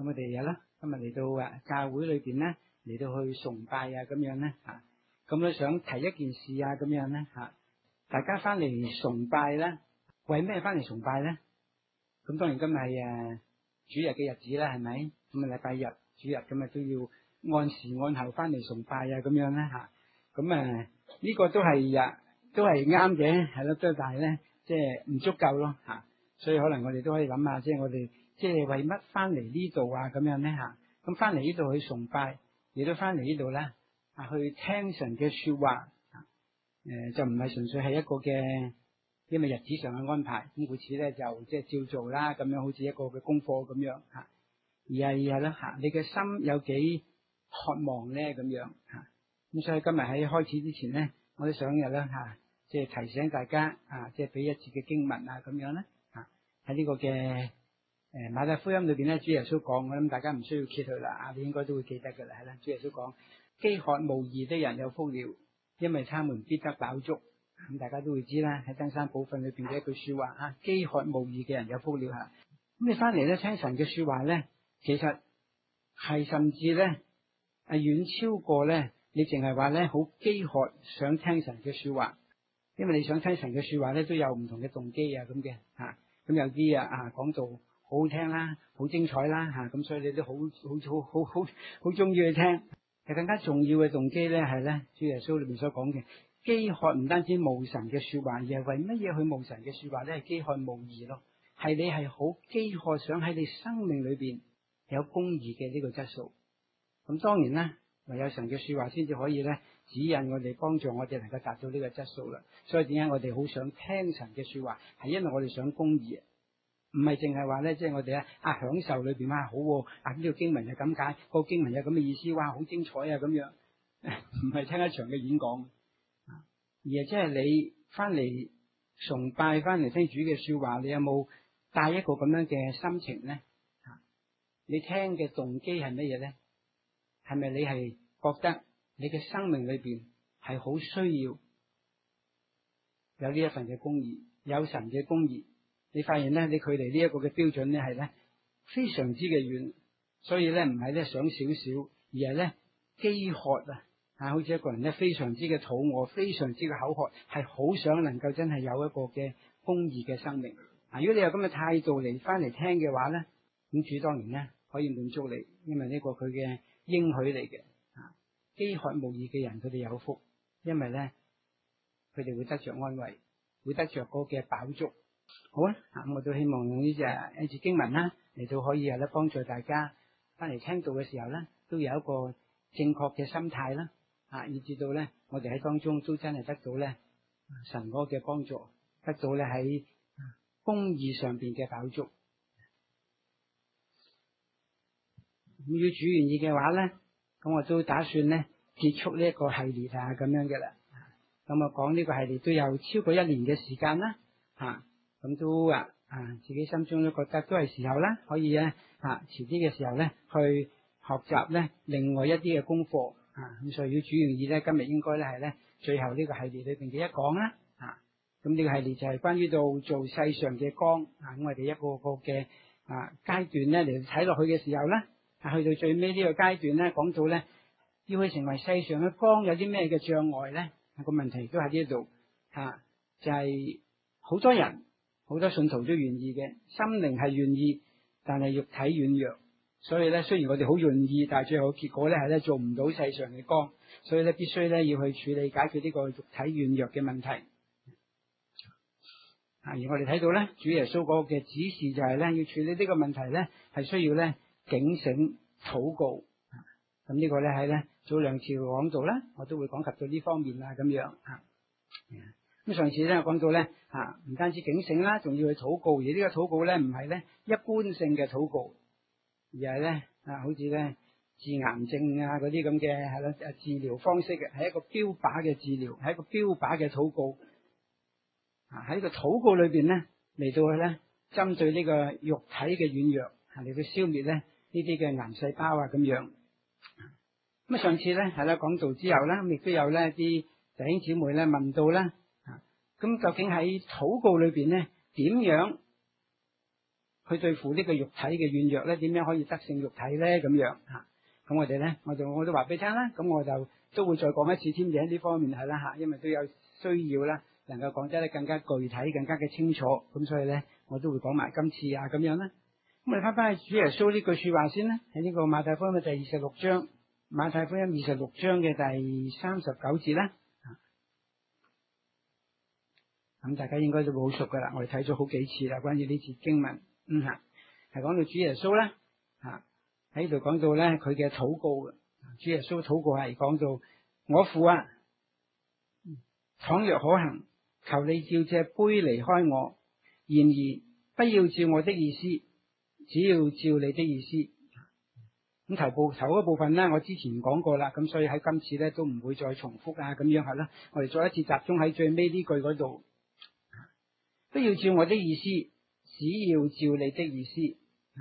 咁我哋有啦，今日嚟到教會裏邊咧，嚟到去崇拜咁樣咧嚇。咁我想提一件事咁樣咧嚇。大家翻嚟崇拜咧，為咩翻嚟崇拜咧？咁當然今日係主日嘅日子啦，係咪？咁禮拜日主日咁都要按時按候翻嚟崇拜咁樣咧嚇。咁呢個都係啱嘅，係咯，但係咧即係唔足夠咯嚇。所以可能我哋都可以諗下，即係我哋即係為乜翻嚟呢度咁樣咧嚇？咁翻嚟呢度去崇拜，亦都翻嚟呢度咧去聽神嘅說話就唔係純粹係一個嘅，因為日子上嘅安排，咁故此咧就即係照做啦，咁樣好似一個嘅功課咁樣嚇。而係啦嚇，你嘅心有幾渴望咧咁樣嚇。咁所以今日喺開始之前咧，我都想即係提醒大家即係俾一節嘅經文咁樣咧嚇。喺呢個嘅馬太福音裏邊咧，主耶穌講，我諗大家唔需要揭佢啦，你應該都會記得噶啦，係啦。主耶穌講：飢渴慕義的人有福了，因為他們必得飽足。咁大家都會知啦，喺登山寶訓裏邊嘅一句說話飢渴慕義嘅人有福了嚇。咁你翻嚟咧聽神嘅說話咧，其實係甚至咧遠超過咧你淨係話咧好飢渴想聽神嘅說話，因為你想聽神嘅說話咧都有唔同嘅動機咁嘅嚇。咁有啲講道好好聽啦，好精彩啦嚇，咁所以你都好中意去聽。更加重要嘅動機咧係咧主耶穌裏面所講嘅飢渴，唔單止慕神嘅說話，而係為乜嘢去慕神嘅說話咧？係飢渴慕義咯，係你係好飢渴想喺你生命裏邊有公義嘅呢個質素。咁當然啦，唯有神嘅說話先至可以咧指引我哋，幫助我哋能夠達到呢個質素啦。所以點解我哋好想聽神嘅說話，係因為我哋想公義，唔係淨係話咧，即係我哋享受裏邊好呢個經文係咁解，個經文有咁嘅意思，哇好精彩咁樣，唔係聽一場嘅演講，而係即係你翻嚟崇拜，翻嚟聽主嘅說話，你有冇帶一個咁樣嘅心情咧？你聽嘅動機係乜嘢咧？係咪你係覺得你嘅生命裏邊係好需要有呢一份嘅公義，有神嘅公義？你發現咧，你距離呢一個嘅標準咧係咧非常之嘅遠，所以咧唔係咧想少少，而係咧飢渴好似一個人咧非常之嘅肚餓，非常之嘅口渴，係好想能夠真係有一個嘅公義嘅生命。如果你有咁嘅態度嚟翻嚟聽嘅話咧，咁主當然咧可以滿足你，因為呢個佢嘅應許嚟嘅。飢渴慕義嘅人佢哋有福，因為咧佢哋會得着安慰，會得着嗰嘅飽足。好咁我都希望用呢隻一節經文啦，嚟到可以咧幫助大家翻嚟聽道嘅時候咧，都有一個正確嘅心態啦，以至到咧我哋喺當中都真係得到咧神嗰嘅幫助，得到咧喺公義上邊嘅飽足。咁要主願意嘅話咧，咁我都打算咧結束呢一個系列咁樣嘅啦。咁我講呢個系列都有超過1年嘅時間啦，咁都自己心中都覺得都係時候啦，可以咧遲啲嘅時候咧去學習咧另外一啲嘅功課咁所以要主願意咧，今日應該咧係咧最後呢個系列裏邊嘅一講啦。咁呢個系列就係關於到做世上嘅光咁我哋一個個嘅階段咧嚟睇落去嘅時候咧，去到最尾呢個階段咧，講到咧要去成為世上嘅光，有啲咩嘅障礙咧？個問題都喺呢度就係好多人。好多信徒都願意嘅，心靈係願意，但係肉體軟弱，所以咧雖然我哋好願意，但係最後結果咧係咧做唔到世上嘅光，所以咧必須咧要去處理解決呢個肉體軟弱嘅問題。而我哋睇到咧，主耶穌嗰個嘅指示就係咧要處理呢個問題咧，係需要咧警醒禱告。咁呢個咧喺咧早2次講到啦，我都會講及到呢方面咁樣咁上次咧講到咧唔單止警醒啦，仲要去禱告，而呢個禱告咧唔係咧一般性嘅禱告，而係咧好似咧治癌症嗰啲咁嘅係啦治療方式嘅，係一個標靶嘅治療，係一個標靶嘅禱告。喺個禱告裏邊咧嚟到去咧針對呢個肉體嘅軟弱嚟到消滅咧呢啲嘅癌細胞咁樣。咁上次咧係啦講道之後啦，亦都有咧啲弟兄姊妹咧問到啦。咁究竟喺禱告裏邊咧，點樣去對付呢個肉體嘅軟弱咧，點樣可以得勝肉體咧？咁樣嚇。咁我哋咧，我都話俾你聽啦。咁我就都會再講一次添嘅，呢方面係啦嚇，因為都有需要啦，能夠講得咧更加具體、更加嘅清楚。咁所以咧，我都會講埋今次啊咁樣啦。咁我哋翻去主耶穌呢句説話先啦，喺呢個馬太福音嘅第26章，馬太福音26章嘅第39節啦。咁大家應該都會好熟噶啦，我哋睇咗好幾次啦，關於呢節經文，係講到主耶穌咧，喺度講到咧佢嘅禱告，主耶穌禱告係講到我父啊，倘若可行，求你照這杯離開我，然而不要照我的意思，只要照你的意思。咁頭嗰部分咧，我之前講過啦，咁所以喺今次咧都唔會再重複啊，咁樣係啦，我哋再一次集中喺最尾呢句嗰度。不要照我的意思，只要照你的意思。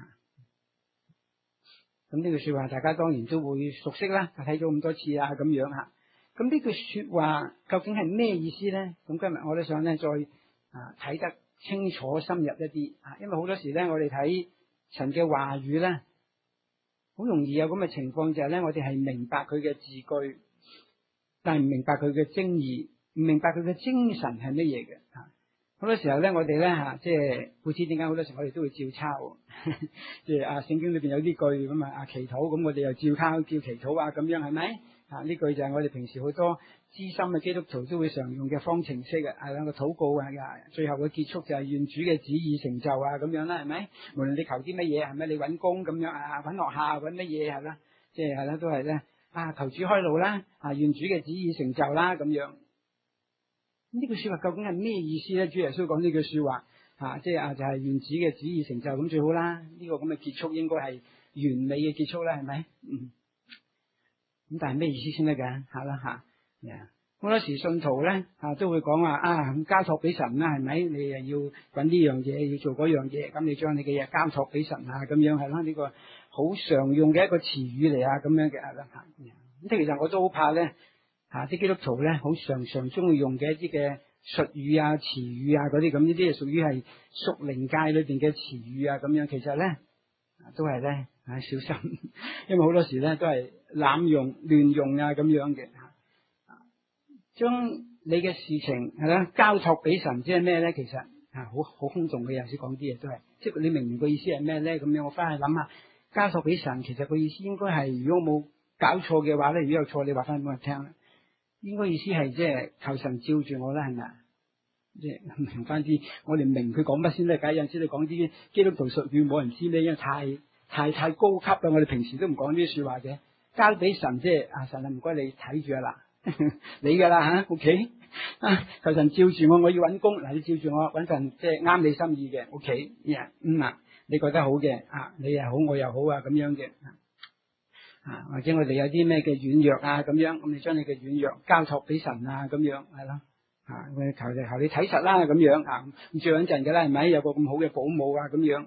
咁呢句說話，大家當然都會熟悉啦，睇咗咁多次啊，咁樣吓。咁呢句說話究竟係咩意思咧？咁今日我都想咧再睇得清楚深入一啲啊，因為好多時咧我哋睇神嘅話語咧，好容易有咁嘅情況，就係咧我哋係明白佢嘅字句，但係唔明白佢嘅精義，唔明白佢嘅精神係乜嘢嘅。好多時候咧，我哋咧即係好似點解好多時我哋都會照抄，即係聖經裏邊有啲句咁祈禱，咁我哋又照抄照祈禱啊，咁樣係咪？呢句就係我哋平時好多資深嘅基督徒都會常用嘅方程式嘅，係兩個禱告啊，最後嘅結束就係願主嘅旨意成就啊，咁樣啦，係咪？無論你求啲乜嘢，係咪？你揾工咁樣揾學校揾乜嘢係啦，即係啦，都係咧求主開路啦，願主嘅旨意成就啦，咁樣。呢句說話究竟係咩意思咧？主耶穌講呢句說話即係就係願主嘅旨意成就咁最好啦。呢個咁嘅結束應該係完美嘅結束啦，係咪？咁但係咩意思先得㗎？好多時信徒咧都會講話交託俾神啦，係咪？你又要搵呢樣嘢，要做嗰樣嘢，咁你將你嘅嘢交託俾神咁樣係啦。呢個好常用嘅一個詞語嚟咁樣嘅係啦。咁其實我都好怕咧。啲基督徒咧，好常中意用嘅一啲嘅術語啊、詞語啊嗰啲咁，呢啲係屬於係屬靈界裏邊嘅詞語啊，咁樣其實咧都係咧小心，因為好多時咧都係濫用、亂用啊咁樣嘅。將你嘅事情係啦交託俾神，即係咩咧？其實好空洞嘅，有時講啲嘢都係，即係你明唔明個意思係咩咧？咁樣我翻去諗下，交託俾神，其實個意思應該係，如果冇搞錯嘅話咧，如果有錯，你話翻俾我聽啦。應該意思係即係求神照住我啦，係咪啊？即係明翻啲，我哋明佢講乜先得。假有陣時你講啲基督徒術語，冇人知咩，因為太高級啦。我哋平時都唔講呢啲說話嘅。交俾神，即係神唔該你睇住啦，你噶啦OK 求神照住我，我要搵工嗱，你照住我搵份即係啱你心意嘅 OK 你覺得好嘅你又好我又好咁樣嘅。或者我哋有啲咩嘅軟弱咁樣，咁你將你嘅軟弱交託俾神咁樣係咯，求你睇實啦咁樣咁最穩陣嘅啦，係咪？有個咁好嘅保姆咁樣。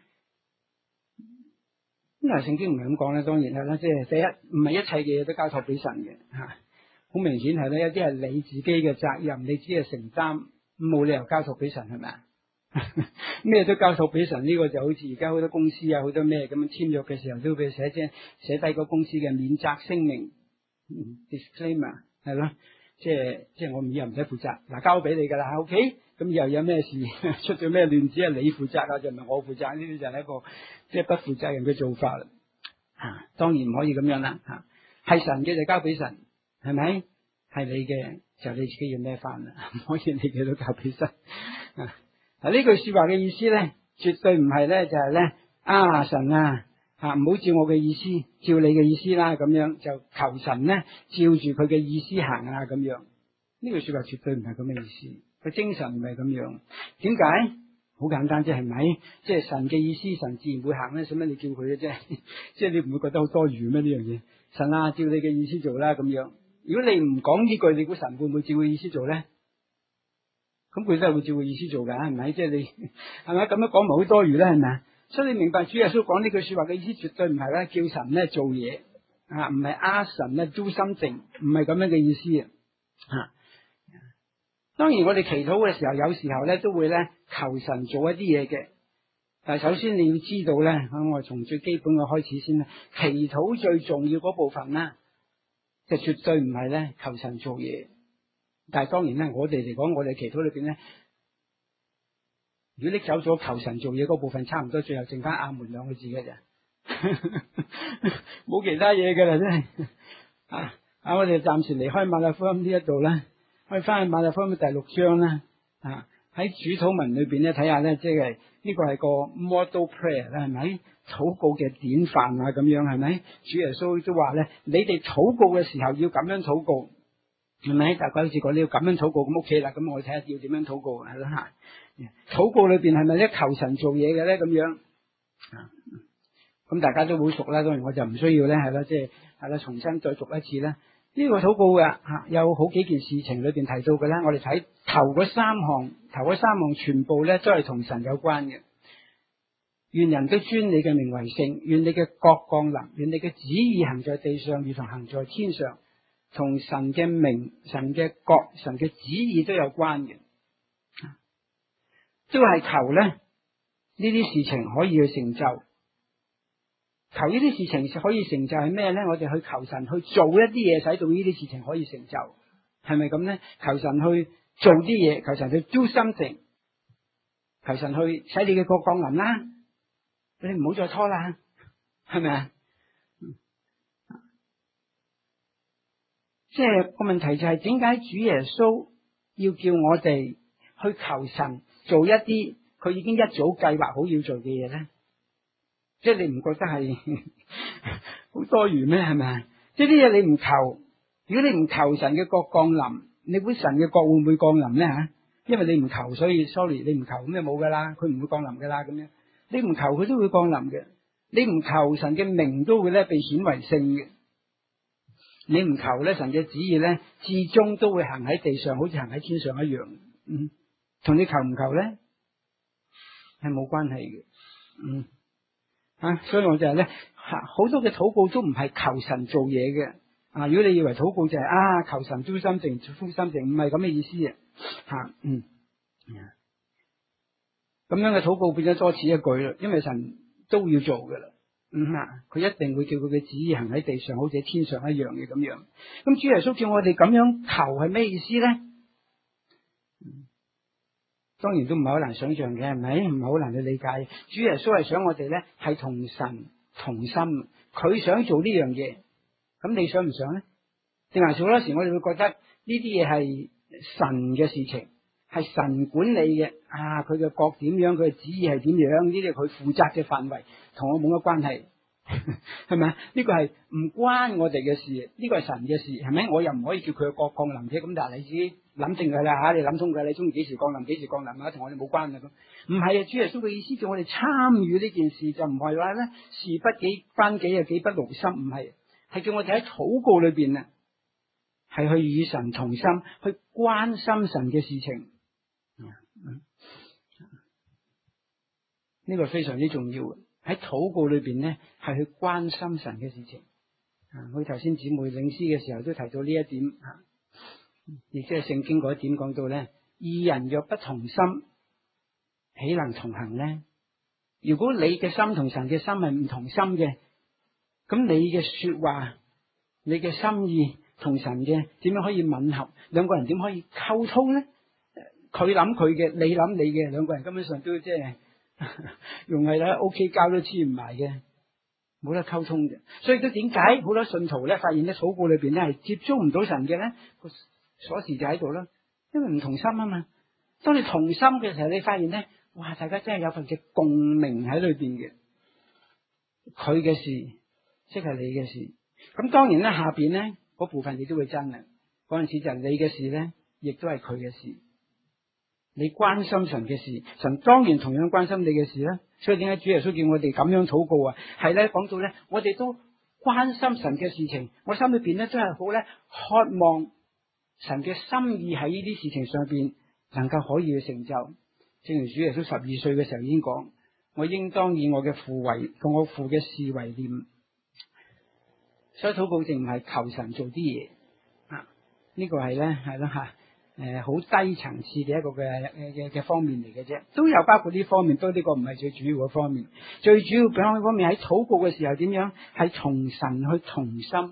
咁聖經唔係咁講咧，當然係啦，即係第一唔係一切嘅嘢都交託俾神嘅好明顯係咧，有啲係你自己嘅責任，你只係承擔，冇理由交託俾神係咪啊？咩都交託俾神，呢個就好似而家好多公司好多咩咁樣簽約嘅時候都俾寫低個公司嘅免責聲明，disclaimer 係咯，即係我以後唔使負責，交俾你噶啦 ，OK，咁以後有咩事出咗咩亂子係你負責就唔係我負責，呢啲就係一個即係不負責任嘅做法啦。當然唔可以咁樣啦，係神嘅就交俾神，係咪？係你嘅就你自己要孭翻啦，唔可以你嘅都交俾神。呢句說話嘅意思咧，絕對唔係咧，就係咧神唔好照我嘅意思，照你嘅意思啦，咁樣就求神咧照住佢嘅意思行咁樣。呢句說話絕對唔係咁嘅意思，佢精神唔係咁樣。點解？好簡單啫，係咪？即係神嘅意思，神自然會行咧，使乜你叫佢嘅啫？即係你唔會覺得好多餘咩呢樣嘢？神照你嘅意思做啦，咁樣。如果你唔講呢句，你估神會唔會照佢意思做咧？咁佢都係會照佢意思做噶，係咪？即係你係咪咁樣講咪好多餘咧？係咪？所以你明白主耶穌講呢句說話嘅意思，絕對唔係咧叫神咧做嘢唔係ask神咧 do something，唔係咁樣嘅意思當然我哋祈禱嘅時候，有時候咧都會咧求神做一啲嘢嘅， 但係首先你要知道咧，我從最基本嘅開始先啦。祈禱最重要嗰部分啦，就絕對唔係咧求神做嘢。但係當然咧，我哋嚟講，我哋祈禱裏邊咧，如果拎走咗求神做嘢嗰部分，差唔多最後剩翻阿門兩個字嘅啫，冇其他嘢噶啦，真係我哋暫時離開馬太福音呢一度啦，我哋翻去馬太福音第6章啦。喺主禱文裏邊咧睇下咧，即係呢個係個 model prayer 啦，係咪？禱告嘅典範啊，咁樣係咪？主耶穌都話咧，你哋禱告嘅時候要咁樣禱告，係咪？大家好似講你要咁樣禱告咁 OK 啦，咁我哋睇下要點樣禱告係啦。禱告裏邊係咪咧求神做嘢嘅咧？咁樣咁大家都好熟啦，當然我就唔需要咧，係啦，即係啦，重新再讀一次啦。呢個禱告嘅有好幾件事情裏邊提到嘅咧，我哋睇頭嗰三項全部咧都係同神有關嘅。願人都尊你嘅名為聖，願你嘅國降臨，願你嘅旨意行在地上如同行在天上。同神嘅名、神嘅國、神嘅旨意都有關嘅，都係求咧呢啲事情可以去成就。求呢啲事情可以成就係咩咧？我哋去求神去做一啲嘢，使到呢啲事情可以成就，係咪咁咧？求神去做啲嘢，求神去 do something， 求神去使你嘅國降臨啦，你唔好再拖啦，係咪啊？即係個問題就係點解主耶穌要叫我哋去求神做一啲佢已經一早計劃好要做嘅嘢咧？即係你唔覺得係好多餘咩？係咪啊？即係啲嘢你唔求，如果你唔求神嘅國降臨，你估神嘅國會唔會降臨咧吓？因為你唔求，所以 sorry， 你唔求咁就冇噶啦，佢唔會降臨噶啦咁樣。你唔求佢都會降臨嘅，你唔求神嘅名都會咧被顯為聖嘅。你唔求咧，神嘅旨意咧，至終都會行喺地上，好似行喺天上一樣。同你求唔求咧係冇關係嘅。所以我就係咧，好多嘅禱告都唔係求神做嘢嘅。如果你以為禱告就係求神都心靜、福心靜，唔係咁嘅意思嘅。咁樣嘅禱告變咗多此一舉啦，因為神都要做噶啦。佢一定會叫佢嘅旨意行喺地上，好似喺天上一樣嘅咁樣。咁主耶穌叫我哋咁樣求係咩意思咧？當然都唔係好難想象嘅，係咪？唔係好難去理解。主耶穌係想我哋咧係同神同心，佢想做呢樣嘢，咁你想唔想咧？定係好多時我哋會覺得呢啲嘢係神嘅事情，係神管理嘅。佢嘅國點樣，佢嘅旨意係點樣，呢啲係佢負責嘅範圍，同我冇乜關係，係咪？呢個係唔關我哋嘅事，呢個係神嘅事，係咪？我又唔可以叫佢嘅國降臨啫。咁但係你自己諗定佢啦，你諗通佢，你中意幾時降臨幾時降臨，同我哋冇關嘅咁。唔係主耶穌嘅意思叫我哋參與呢件事，就唔係話咧事不幾關己啊，己不勞心，唔係，係叫我哋喺禱告裏邊啊，係去與神同心，去關心神嘅事情。呢個非常之重要嘅，喺禱告裏邊咧，係去關心神嘅事情。我頭先姊妹領詩嘅時候都提到呢一點，亦即係聖經嗰一點講到咧，二人若不同心，豈能同行呢？如果你嘅心同神嘅心係唔同心嘅，咁你嘅說話、你嘅心意同神嘅點樣可以吻合？兩個人點可以溝通咧？佢諗佢嘅，你諗你嘅，兩個人根本上都即係用係啦 OK 膠都黐唔埋嘅，冇得溝通嘅。所以都點解好多信徒咧發現咧禱告裏邊咧係接觸唔到神嘅咧？個鎖匙就喺度啦，因為唔同心啊嘛。當你同心嘅時候，你發現咧，哇！大家真係有份嘅共鳴喺裏邊嘅，佢嘅事即係你嘅事。咁當然咧下邊咧嗰部分亦都會真嘅，嗰陣時就係你嘅事咧，亦都係佢嘅事。你關心神嘅事，神當然同樣關心你嘅事啦。所以點解主耶穌叫我哋咁樣禱告啊？係咧講到咧，我哋都關心神嘅事情，我心裏邊咧真係好咧渴望神嘅心意喺呢啲事情上邊能夠可以去成就。正如主耶穌12歲嘅時候已經講，我應當以我嘅父為同我父嘅事為念。所以禱告淨唔係求神做啲嘢，呢個係咧係啦吓。 好低層次嘅一個嘅方面嚟嘅啫，都有包括呢方面，都呢個唔係最主要嘅方面。最主要嘅方面喺禱告嘅時候點樣？係同神去同心，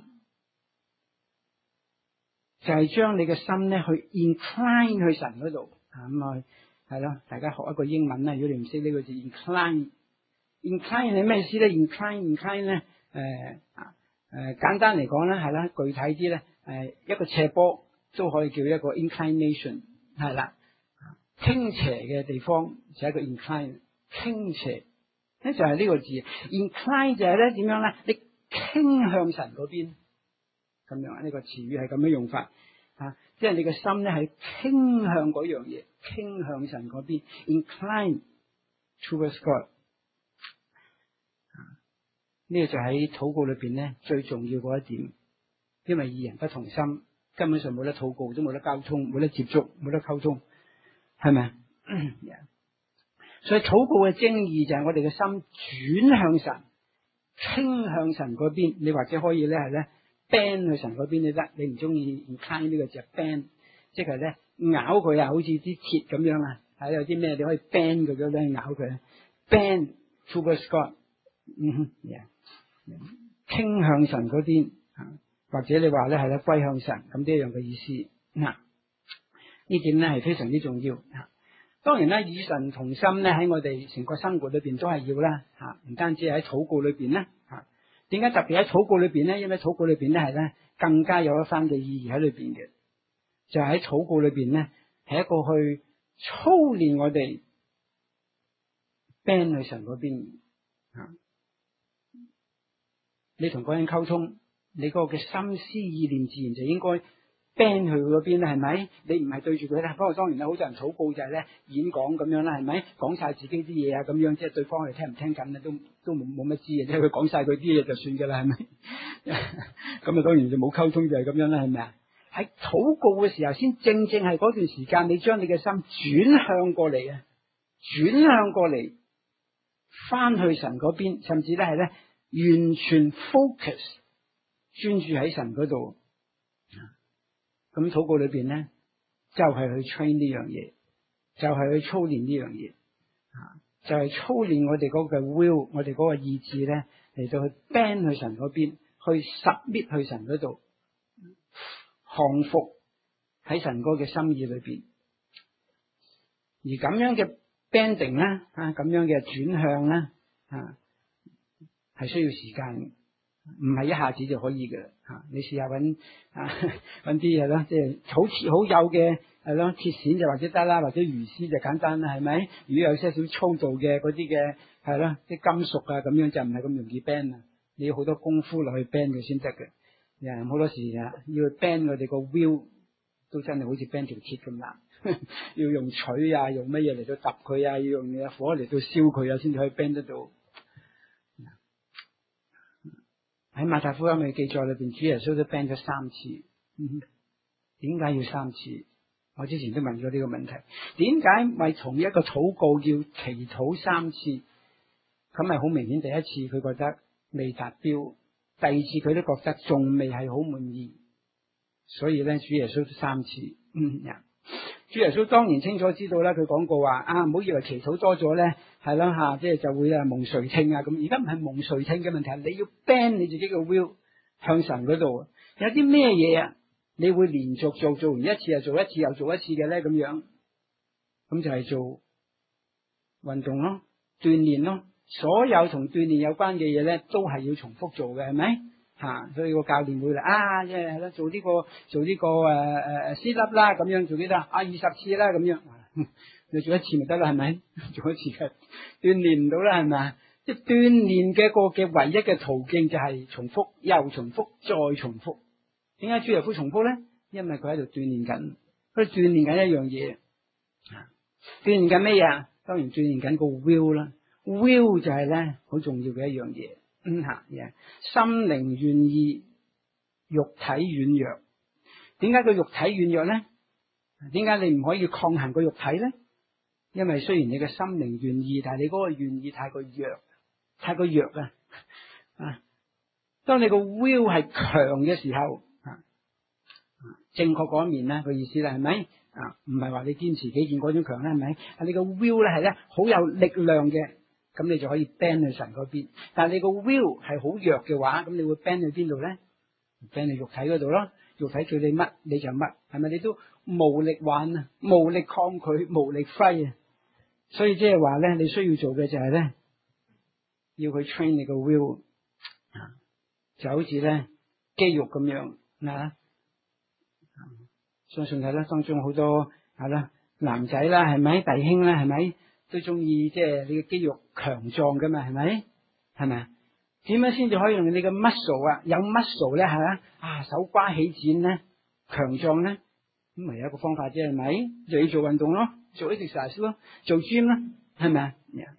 就係將你嘅心咧去 incline 去神嗰度咁係咯。大家學一個英文啦，如果你唔識呢個字 incline 係咩意思咧？incline 咧簡單嚟講咧係啦，具體啲咧一個斜坡都可以叫一個 inclination 係啦，傾斜嘅地方就係一個 incline 傾斜咧，就係呢個字 incline 就係咧點樣咧？你傾向神嗰邊咁樣，呢個詞語係咁樣用法即係你嘅心咧係傾向嗰樣嘢，傾向神嗰邊 incline towards God。呢個就喺禱告裏邊咧最重要嗰一點，因為二人不同心，根本上冇得禱告，都冇得交通，冇得接觸，冇得溝通，係咪所以禱告嘅精義就係我哋嘅心轉向神，傾向神嗰邊。你或者可以咧係咧 bend 去神嗰邊都得，你唔中意 incline 呢個字 bend， 即係咧咬佢好似啲鐵咁樣係有啲咩你可以 bend 佢咧咬佢 bend towards God，傾向神嗰邊或者你話咧係咧歸向神，咁呢一樣嘅意思呢點咧係非常之重要當然啦，與神同心咧喺我哋成個生活裏邊都係要啦唔單止喺禱告裏邊咧點解特別喺禱告裏邊咧？因為禱告裏邊咧係咧更加有一番嘅意義喺裏邊嘅，就係喺禱告裏邊咧係一個去操練我哋 bend 去神嗰邊你同嗰人溝通，你嗰個嘅心思意念自然就應該 bend 去嗰邊啦，係咪？你唔係對住佢啦。不過當然啦，好多人禱告就係咧演講咁樣啦，係咪？講晒自己啲嘢咁樣，即係對方係聽唔聽緊咧，都冇乜知嘅，即係佢講晒佢啲嘢就算噶啦，係咪？咁當然就冇溝通就係咁樣啦，係咪啊？喺禱告嘅時候，先正係嗰段時間，你將你嘅心轉向過嚟翻去神嗰邊，甚至咧係咧。完全 focus 專注喺神嗰度，咁禱告裏邊咧就係去 train 呢樣嘢，就係去操練呢樣嘢，就係操練我哋嗰個 will， 我哋嗰個意志咧嚟到去 bend 去神嗰邊，去 submit 去神嗰度，降服喺神嗰嘅心意裏邊。而咁樣嘅 bending 咧，咁樣嘅轉向咧，係需要時間，唔係一下子就可以嘅你試下搵啲嘢啦，即係好似好幼嘅係咯，鐵線就或者得啦，或者魚絲就簡單啦，係咪？如果有些少粗度嘅嗰啲嘅係咯，啲金屬咁樣就唔係咁容易 bend 啊，你要好多功夫落去 bend 佢先得嘅。好多時要 bend 我哋個 will 都真係好似 bend 條鐵咁難，要用錘用乜嘢嚟到揼佢要用火嚟到燒佢先至可以 bend 得到。喺馬太福音嘅記載裏邊，主耶穌都 bend 咗3次。點解要3次？我之前都問咗呢個問題。點解咪同一個禱告要祈禱3次？咁咪好明顯，第一次佢覺得未達標，第二次佢都覺得仲未係好滿意，所以咧主耶穌都3次。主耶穌當然清楚知道啦，佢講過話唔好以為祈禱多咗咧，係啦即係就會蒙垂聽咁。而家唔係蒙垂聽嘅問題，你要 bend 你自己嘅 will 向神嗰度。有啲咩嘢你會連續做完一次又做一次又做一次嘅咧？咁樣咁就係做運動咯，鍛煉咯。所有同鍛煉有關嘅嘢咧，都係要重複做嘅，係咪？所以個教練會嚟係啦，做呢個sit up啦，咁樣做幾多20次啦，咁樣你做一次咪得啦，係咪？做一次嘅鍛煉唔到啦，係咪？即係鍛煉嘅個嘅唯一嘅途徑就係重複又重複再重複。點解主耶穌重複咧？因為佢喺度鍛煉緊，佢鍛煉緊一樣嘢。鍛煉緊咩嘢？當然鍛煉緊個 will 啦。will 就係咧好重要嘅一樣嘢。心靈願意，肉體軟弱。點解個肉體軟弱咧？點解你唔可以抗衡個肉體咧？因為雖然你嘅心靈願意，但係你嗰個願意太過弱當你個 will 係強嘅時候，正確嗰一面咧個意思咧係咪？ 唔係話你堅持己見嗰種強咧，係咪？你個 will 咧係咧好有力量嘅，咁你就可以 bend 去神嗰邊。但係你個 will 係好弱嘅話，咁你會 bend 去邊度咧？bend 去肉體嗰度咯。肉體叫你乜你就乜，係咪？你都無力玩啊，無力抗拒，無力揮啊。所以即係話咧，你需要做嘅就係咧，要去 train 你個 will， 就好似咧肌肉咁樣嗱。相信係啦，當中好多係啦男仔啦，係咪弟兄啦，係咪都中意即係你嘅肌肉強壯噶嘛？係咪？係咪？點樣先至可以用你嘅 muscle 啊？有 muscle 咧係咪手瓜起展咧強壯咧？咁咪有一個方法啫，係咪？就要做運動咯，做 exercise 咯，做 gym 啦，係咪啊？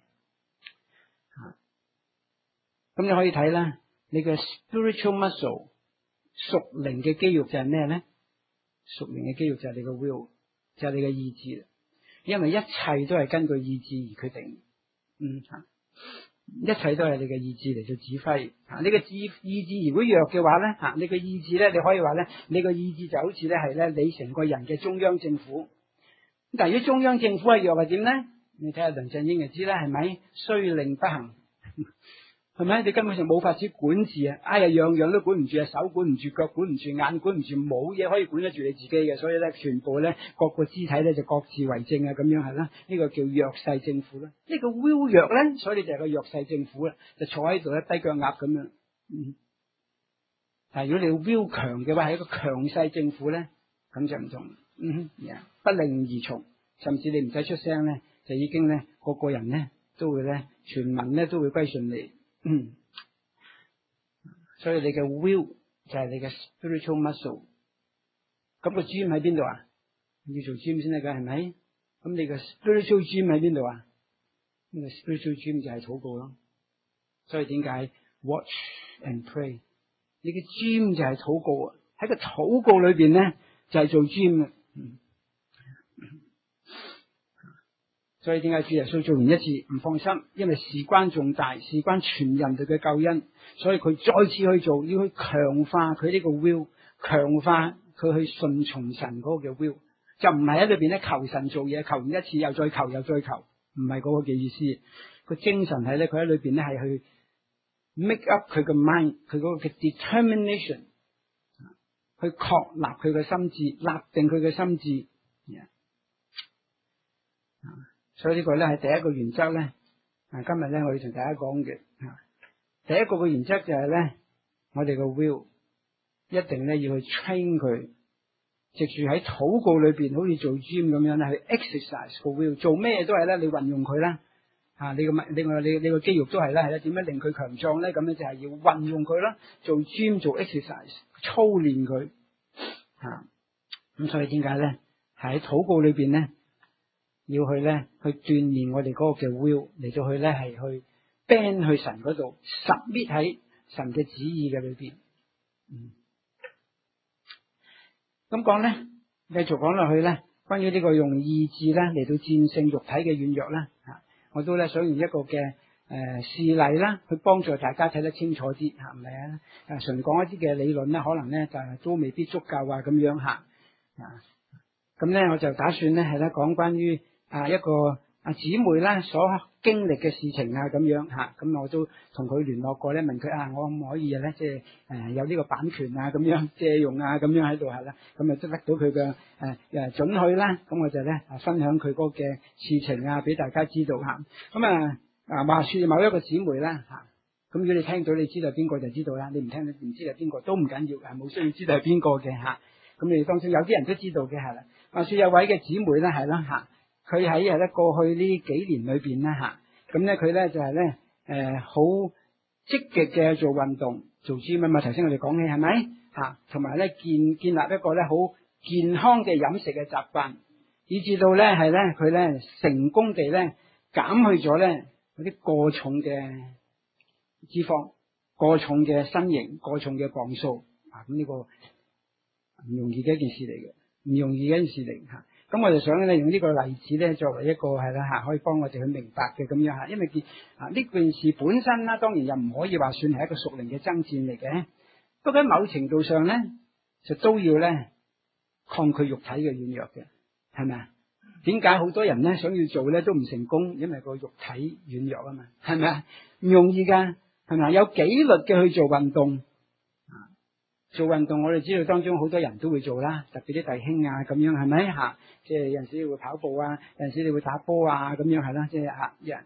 咁你可以睇啦，你嘅 spiritual muscle 屬靈嘅肌肉就係咩咧？屬靈嘅肌肉就係你個 will， 就係你嘅意志啦。因為一切都係根據意志而決定，一切都係你嘅意志嚟做指揮。你嘅意志如果弱嘅話咧，你嘅意志咧，你可以話咧，你個意志就好似咧係咧你成個人嘅中央政府。但係如果中央政府係弱係點咧？你睇下梁振英就知啦，係咪？雖令不行。係咪？你根本上冇法子管治啊！樣樣都管唔住啊，手管唔住，腳管唔住，眼管唔住，冇嘢可以管得住你自己嘅。所以咧，全部咧各個肢體咧就各自為政啊，咁樣係啦。呢個叫弱勢政府啦。呢個 will 弱咧，所以你就係個弱勢政府啦，就坐喺度咧低腳鴨咁樣。但係如果你 will 強嘅話，係一個強勢政府咧，咁就唔同。不令而從，甚至你唔使出聲咧，就已經咧個個人咧都會咧，全民咧都會歸順你。所以你嘅 will 就係你嘅 spiritual muscle。咁個 gym 喺邊度啊？要做 gym 先得噶，係咪？咁你嘅 spiritual gym 喺邊度啊？呢個 spiritual gym 就係禱告咯。所以點解 watch and pray？ 你嘅 gym 就係禱告啊！喺個禱告裏邊咧就係做 gym 啊。所以點解主耶穌做完一次唔放心？因為事關重大，事關全人類嘅救恩，所以佢再次去做，要去強化佢呢個 will， 強化佢去順從神嗰個嘅 will， 就唔係喺裏邊咧求神做嘢，求完一次又再求又再求，唔係嗰個嘅意思。個精神係咧，佢喺裏邊咧係去 make up 佢嘅 mind， 佢嗰個嘅 determination， 去確立佢嘅心志，立定佢嘅心志。所以呢個咧係第一個原則咧。今日咧我要同大家講嘅，第一個嘅原則就係咧，我哋個 will 一定咧要去 train 佢，藉住喺禱告裏邊，好似做 gym 咁樣咧，去 exercise 個 will， 做咩都係咧，你運用佢啦。另外你個肌肉都係啦，係啦，點樣令佢強壯咧？咁咧就係要運用佢啦，做 gym 做 exercise 操練佢。咁所以點解咧？喺禱告裏邊咧？要去咧，去鍛煉我哋嗰個嘅 will， 嚟到去咧係去 bend 去神嗰度，submit喺神嘅旨意嘅裏邊。咁講咧，繼續講落去咧，關於呢個用意志咧嚟到戰勝肉體嘅軟弱咧，我都咧想用一個嘅事例啦，去幫助大家睇得清楚啲，係咪啊？純講一啲嘅理論咧，可能咧就都未必足夠咁樣吓。咁咧我就打算咧係咧講關於一個姊妹啦所經歷嘅事情咁樣吓，咁我都同佢聯絡過咧，問佢我可唔可以咧即係有呢個版權咁樣借用咁樣喺度係啦，咁都得到佢嘅准許啦，咁我就咧分享佢嗰嘅事情俾大家知道吓。咁話說某一個姊妹啦咁如果你聽到你知道邊個就知道啦，你唔聽到唔知道邊個都唔緊要，係冇需要知道係邊個嘅吓。咁你當中有啲人都知道嘅係啦。話說有位嘅姊妹咧係啦吓。佢喺咧過去呢幾年裏邊咧咁咧佢咧就係咧好積極嘅做運動做 gym 啊嘛，頭先我哋講起係咪同埋咧建立一個咧好健康嘅飲食嘅習慣，以至到咧係咧佢咧成功地咧減去咗咧嗰啲過重嘅脂肪、過重嘅身形、過重嘅磅數咁呢個唔容易嘅一件事嚟嘅，唔容易嘅一件事嚟咁我就想咧用呢個例子咧作為一個係啦可以幫我哋去明白嘅咁樣因為呢件事本身啦，當然又唔可以話算係一個屬靈嘅爭戰嚟嘅，不過喺某程度上咧就都要咧抗拒肉體嘅軟弱嘅， 係咪啊？點解好多人咧想要做咧都唔成功？因為個肉體軟弱啊嘛，係咪啊？唔容易噶，係咪啊？有紀律嘅去做運動。做運動我哋知道當中好多人都會做啦，特別啲弟兄啊咁樣，係咪吓？即係有陣時你會跑步啊，有陣時你會打波啊咁樣係啦，即係人。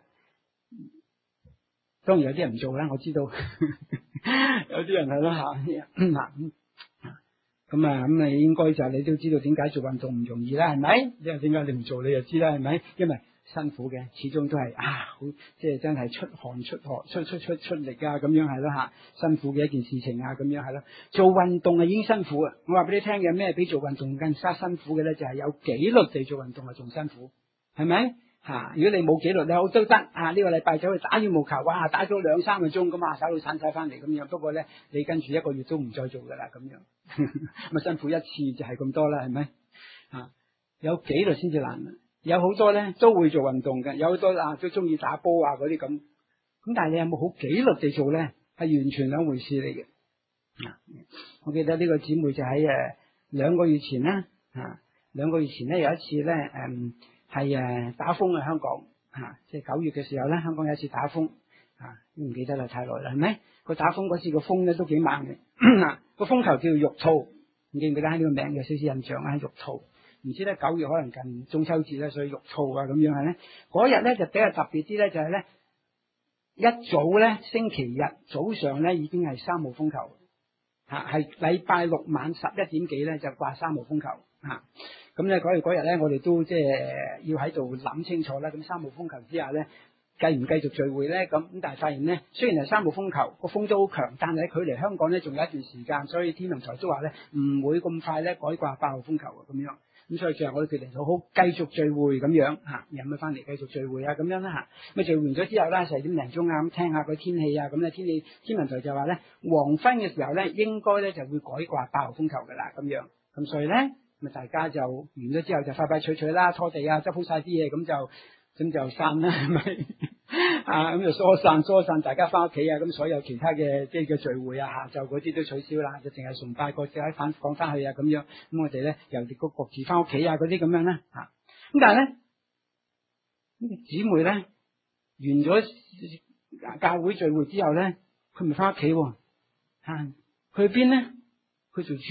當然有啲人唔做啦，我知道有啲人係啦吓。咁你應該就你都知道點解做運動唔容易啦，係咪？因為點解你唔做你就知啦，係咪？因為辛苦嘅，始終都係好，即係真係出汗出力啊，咁樣係咯吓，辛苦嘅一件事情啊，咁樣係咯。做運動啊已經辛苦啊，我話俾你聽，有咩比做運動更加辛苦嘅咧？就係有紀律地做運動啊，仲辛苦，係咪？如果你冇紀律咧，好都得呢個禮拜走去打羽毛球，哇，打咗2-3個鐘咁手到散晒翻嚟咁樣。不過咧，你跟住1個月都唔再做噶啦，咁樣咁辛苦一次就係咁多啦，係咪？有紀律先至難。有好多咧都會做運動嘅，有好多都中意打波嗰啲咁。咁但係你有冇好紀律地做咧？係完全兩回事嚟嘅。我記得呢個姊妹就喺2個月前啦，2個月前咧有一次咧係打風啊，香港即係9月嘅時候咧，香港有一次打風都唔記得啦，太耐啦，係咪？個打風嗰次個風咧都幾猛嘅，個風球叫玉兔，唔記唔記得呢個名有少少印象啊？玉兔，唔知咧9月可能近中秋節咧，所以玉兔啊咁樣係咧。嗰日咧就比較特別啲咧，就係咧一早咧星期日早上咧已經係3號風球，係禮拜六晚11點幾咧就掛3號風球。咁咧嗰日咧，我哋都即係要喺度諗清楚啦。咁3號風球之下咧，繼唔繼續聚會咧？咁但係發現咧，雖然係3號風球，個風都好強，但係距離香港咧仲有一段時間，所以天文台都話咧唔會咁快咧改掛8號風球咁樣。咁所以最後我哋決定好繼續聚會咁樣引佢翻嚟繼續聚會咁樣啦咁聚會完咗之後咧，4點零鐘咁聽下個天氣咁咧，天文台就話咧黃昏嘅時候咧應該咧就會改掛8號風球噶啦咁樣。咁所以咧大家就完咗之後就快快脆脆啦，拖地執好晒啲嘢，咁就散啦，係咪？咁就疏散，大家翻屋企咁所有其他嘅即係嘅聚會下晝嗰啲都取消啦，就淨係崇拜各自喺講翻去咁樣。咁我哋咧由各自翻屋企嗰啲咁樣啦咁但係咧呢個姊妹咧完咗教會聚會之後咧，佢唔翻屋企喎，佢去邊咧？佢做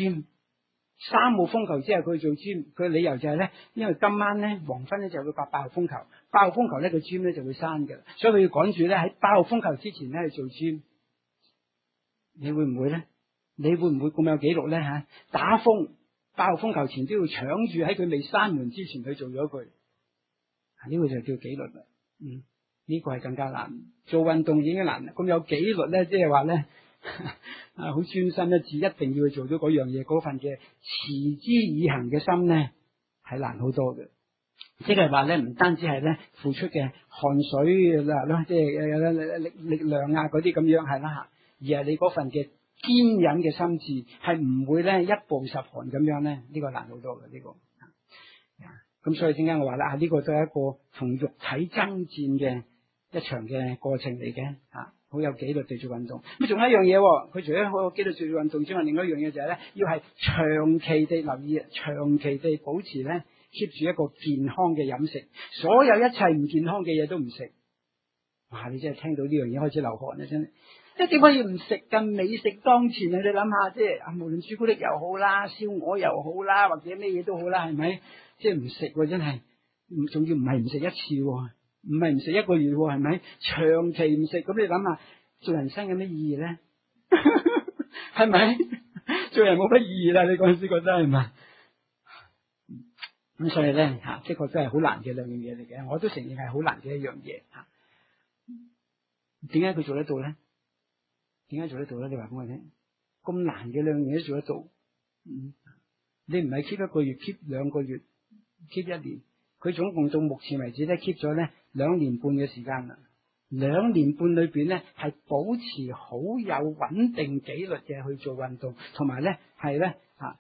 gym。3號風球之後佢做 gym， 佢嘅理由就係咧，因為今晚咧黃昏咧就會掛8號風球，8號風球咧個 gym 咧就會閂嘅，所以佢要趕住咧喺8號風球之前咧去做 gym。你會唔會咧？你會唔會咁有紀錄咧？打風8號風球前都要搶住喺佢未閂門之前去做咗佢，呢個就叫紀律啦。呢個係更加難，做運動已經難啦，咁有紀律咧，即係話咧。好專心一致，一定要去做到嗰樣嘢，嗰份嘅持之以恆嘅心咧，係難好多嘅。即係話咧，唔單止係咧付出嘅汗水啦，即係力量嗰啲咁樣係啦，而係你嗰份嘅堅忍嘅心智，係唔會咧一暴十寒咁樣咧，呢個難好多嘅呢個。咁所以點解我話啦呢個都係一個同肉體爭戰嘅一場嘅過程嚟嘅好有紀律地做運動。咁仲有一樣嘢，佢除咗好有紀律做運動之外，另外一樣嘢就係咧，要係長期地留意，長期地保持咧 keep 住一個健康嘅飲食，所有一切唔健康嘅嘢都唔食。哇！你真係聽到呢樣嘢開始流汗啦，真係。即係點可以唔食㗎？美食當前啊！你諗下，即係無論朱古力又好啦，燒鵝又好啦，或者咩嘢都好啦，係咪？即係唔食真係，仲要唔係唔食一次，唔係唔食1個月，係咪？長期唔食，咁你諗下，做人生有咩意義咧？係咪？做人冇乜意義啦！你嗰陣時覺得係咪？咁所以咧的確真係好難嘅兩樣嘢嚟嘅，我都承認係好難嘅一樣嘢點解佢做得到咧？點解做得到咧？你話俾我聽，咁難嘅兩樣嘢都做得到。你唔係 keep 1個月 ，keep 2個月 ，keep 1年，佢總共到目前為止咧 keep 咗咧2年半嘅時間啦。2年半裏邊咧係保持好有穩定紀律嘅去做運動，同埋咧係咧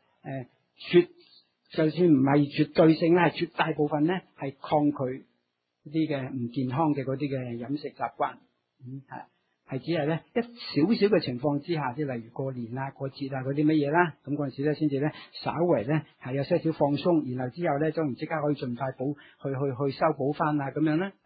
就算唔係絕對性咧，係絕大部分咧係抗拒啲嘅唔健康嘅嗰啲嘅飲食習慣。 係只係咧一少少嘅情況之下，即係例如過年啊、過節啊嗰啲乜嘢啦，咁嗰陣時咧先至咧稍為咧係有些少放鬆，然後之後咧當然即刻可以盡快去修補翻啊咁樣咧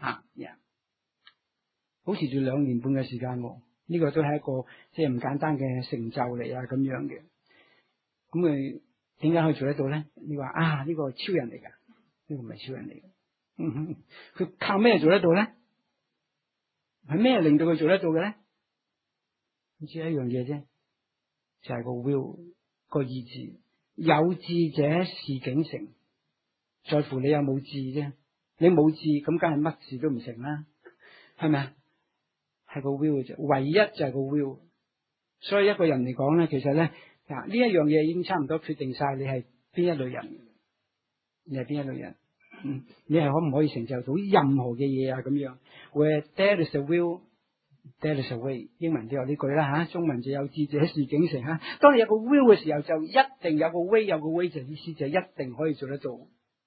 保持住2年半嘅時間，呢個都係一個即係唔簡單嘅成就嚟啊咁樣嘅。咁佢點解可以做得到咧？你話呢個超人嚟噶？呢個唔係超人嚟嘅。佢靠咩做得到咧？係咩令到佢做得到嘅咧？只係一樣嘢啫，就係個 will 個意志。有志者事竟成，在乎你有冇志啫。你冇志咁，梗係乜事都唔成啦，係咪啊？係個 will 嘅啫，唯一就係個 will。所以一個人嚟講咧，其實咧呢一樣嘢已經差唔多決定晒你係邊一類人。你係邊一類人？你係可唔可以成就到任何嘅嘢啊？咁樣 ，Where there is a will, there is a way。英文都有呢句啦中文就有志者事竟成當你有個 will 嘅時候，就一定有個 way， 有個 way 就意思就一定可以做得到。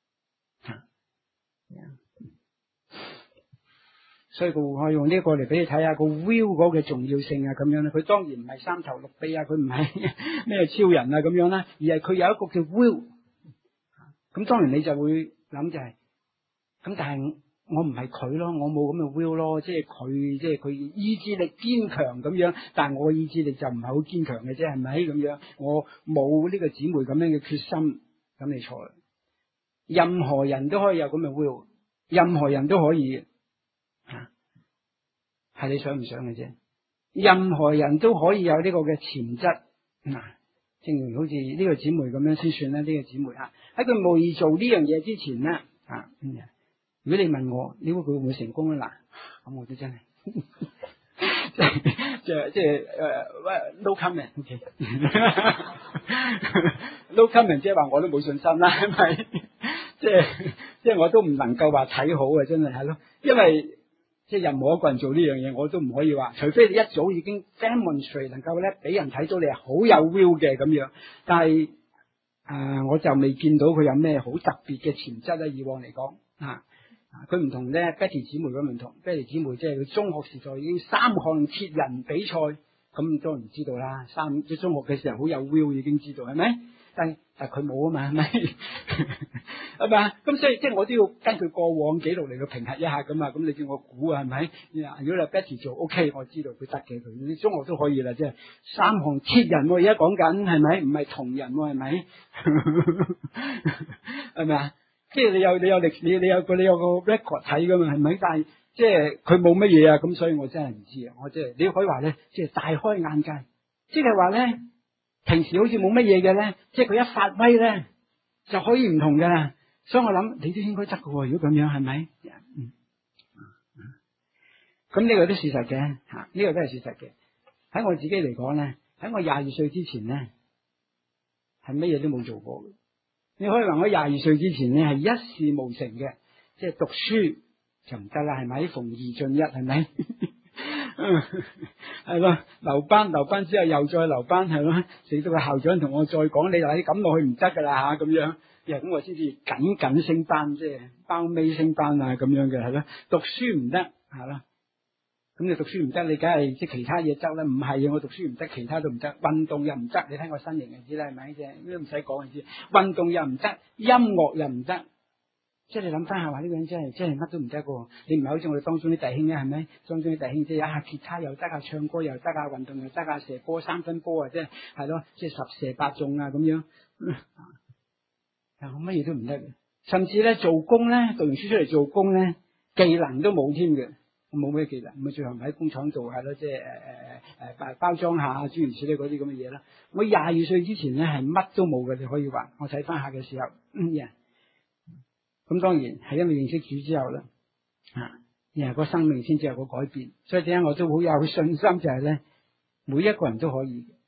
所以我用呢個嚟俾你睇下個 will 嗰個重要性啊，咁樣咧，佢當然唔係三頭六臂啊，佢唔係咩超人啊咁樣啦，而係佢有一個叫 will。咁當然你就會諗就係，咁但係我唔係佢咯，我冇咁嘅 will 咯，即係佢意志力堅強咁樣，但係我意志力就唔係好堅強嘅啫，係咪咁樣？我冇呢個姊妹咁樣嘅決心，咁你錯啦。任何人都可以有咁嘅 will， 任何人都可以。係你想唔想嘅啫，任何人都可以有呢個嘅潛質。正如好似呢個姊妹咁樣先算啦。呢個姊妹喺佢未做呢樣嘢之前咧如果你問我，你估佢會唔會成功咧？咁我都真係即係no comment，OK， no comment， 即係話我都冇信心啦，係咪？即係我都唔能夠話睇好啊，真係咯，因為。即係任何一個人做呢樣嘢，我都唔可以話，除非你一早已經 demonstrate 能夠咧俾人睇到你係好有 will 嘅咁樣。但係我就未見到佢有咩好特別嘅潛質咧。以往嚟講佢唔同咧 Betty 姊妹咁唔同。Betty 姊妹即係佢中學時代已經3項鐵人比賽，咁當然知道啦。即係中學嘅時候好有 will， 已經知道係咪？但佢冇啊嘛，係咪？係咪？咁所以即係我都要根據過往記錄嚟到評核一下咁啊。咁你叫我估係咪？如果你 Betty 做 OK， 我知道佢得嘅。佢中學都可以啦，即係3項鐵人。我而家講緊係咪？唔係銅人係咪？係咪啊？即係你有歷史，你有個 record 睇噶嘛？係咪？但係即係佢冇乜嘢啊。咁所以我真係唔知啊。我即係你可以話咧，即係大開眼界。即係話咧。平時好似冇乜嘢嘅咧，即係佢一發威咧就可以唔同噶啦，所以我諗你都應該得噶喎。如果咁樣係咪？咁呢個都事實嘅呢個都係事實嘅。喺我自己嚟講咧，喺我22歲之前咧係乜嘢都冇做過嘅。你可以話我22歲之前咧係一事無成嘅，即係讀書就唔得啦，係咪？逢二進一係咪？係咯，留班之後又再留班，係咯，死到個校長同我再講，你話你咁落去唔得噶啦咁樣，咁我先至緊升班，即係包尾升班啊咁樣嘅，係咯，讀書唔得，係咯，咁你讀書唔得，你梗係即係其他嘢執啦，唔係我讀書唔得，其他都唔得，運動又唔得，你睇我身形就知啦，係咪啫？都唔使講就知，運動又唔得，音樂又唔得。即係你諗翻下話呢個人真係乜都唔得噶，你唔係好似我哋當中啲弟兄咧，係咪？當中啲弟兄即係吉他又得唱歌又得運動又得射波3分波啊，即係咯，即係10射8中啊咁樣。我乜嘢都唔得嘅，甚至咧做工咧，讀完書出嚟做工咧，技能都冇添嘅，我冇咩技能，咁最後咪喺工廠做係咯，即係包裝下諸如此類嗰啲咁嘅嘢啦。我22歲之前咧係乜都冇嘅，你可以話我睇翻下嘅時候，咁當然係因為認識主之後啦，然後個生命先至有個改變，所以點解我都好有信心就係咧，每一個人都可以嘅。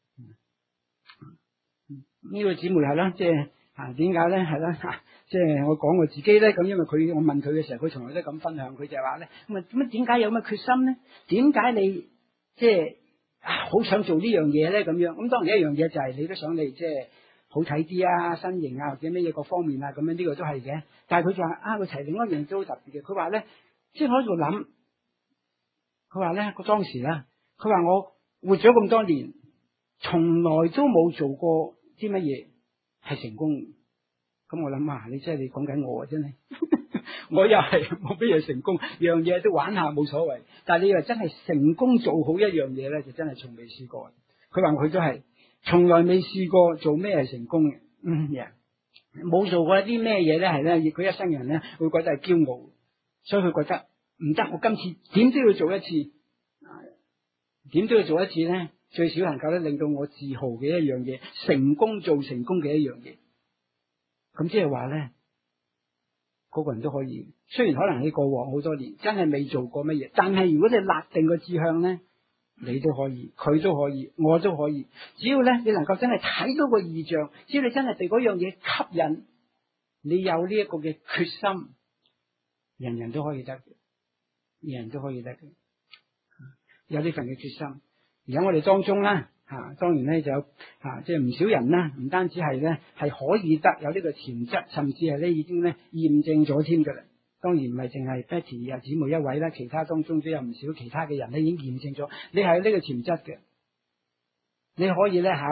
呢個姊妹係啦，即係點解咧？係啦，即係我講我自己咧，咁因為我問佢嘅時候，佢從來都咁分享，佢就係話咧，咁點解有乜決心咧？點解你即係好想做呢樣嘢咧？咁樣咁當然一樣嘢就係你都想你即係。好睇啲啊，身形啊，或者咩嘢各方面啊，咁樣呢個都係嘅。但係佢就話佢提另一樣都好特別嘅。佢話咧，即係我喺度諗， 佢話咧，當時咧，佢話我活咗咁多年，從來都冇做過啲乜嘢係成功。咁我諗啊，你真係你講緊我啊，真係，我又係冇乜嘢成功，樣嘢都玩下冇所謂。但係你話真係成功做好一樣嘢咧，就真係從未試過。佢話佢都係從來未試過做咩係成功嘅，冇做過一啲咩嘢咧係咧，佢一生人咧會覺得係驕傲，所以佢覺得唔得，我今次點都要做一次，點都要做一次咧，最少能夠咧令到我自豪嘅一樣嘢，成功做成功嘅一樣嘢。咁即係話咧，個人都可以，雖然可能你過往好多年真係未做過乜嘢，但係如果你立定個志向咧，你都可以，佢都可以，我都可以。只要咧你能夠真係睇到個異象，只要你真係對嗰樣嘢吸引，你有呢一個嘅決心，人人都可以得嘅，人人都可以得嘅，有呢份嘅決心。而家我哋當中啦，當然咧就有即係唔少人啦，唔單止係咧係可以得有呢個潛質，甚至係咧已經咧驗證咗添㗎啦。當然唔係淨係 Betty 啊姊妹一位啦，其他當中都有唔少其他嘅人咧已經驗證咗，你係有呢個潛質嘅。你可以咧考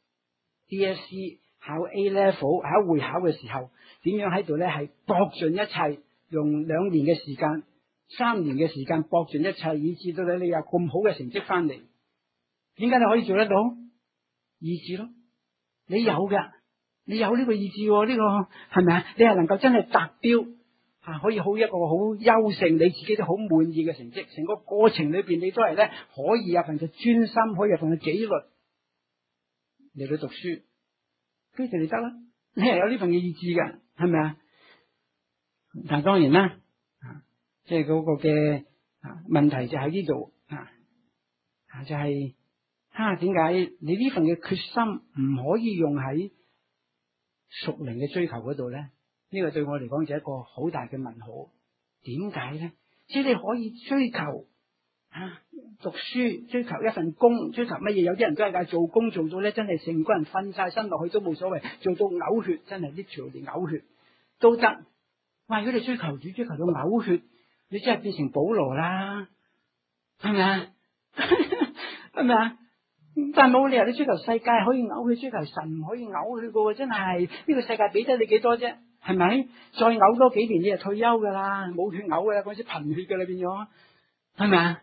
DSE、考 A Level、考會考嘅時候，點樣喺度咧係搏盡一切，用2年嘅時間、3年嘅時間搏盡一切，以至到你有咁好嘅成績翻嚟。點解你可以做得到？意志咯，你有㗎，你有呢個意志，呢個係咪啊？你係能夠真係達標，可以好一個好優勝，你自己都好滿意嘅成績。成個過程裏邊，你都係咧可以有份嘅專心，可以有份嘅紀律嚟到讀書，跟住你得啦。你係有呢份嘅意志㗎，係咪啊？但係當然啦，即係嗰個嘅問題就喺呢度就係。點解你呢份嘅決心唔可以用喺屬靈嘅追求嗰度咧？呢個對我嚟講就係一個好大嘅問號。點解咧？即係你可以追求讀書，追求一份工，追求乜嘢？有啲人都係做工做到咧，真係成個人瞓晒身落去都冇所謂，做到嘔血，真係literally嘔血都得。哇！如果你追求主追求到嘔血，你真係變成保羅啦，係咪啊？係咪啊？但係冇理由你追求世界可以嘔血，追求神唔可以嘔血噶，真係呢個世界俾得你幾多啫？係咪？再嘔多幾年你就退休噶啦，冇血嘔噶啦，嗰時貧血噶啦變咗，係咪啊？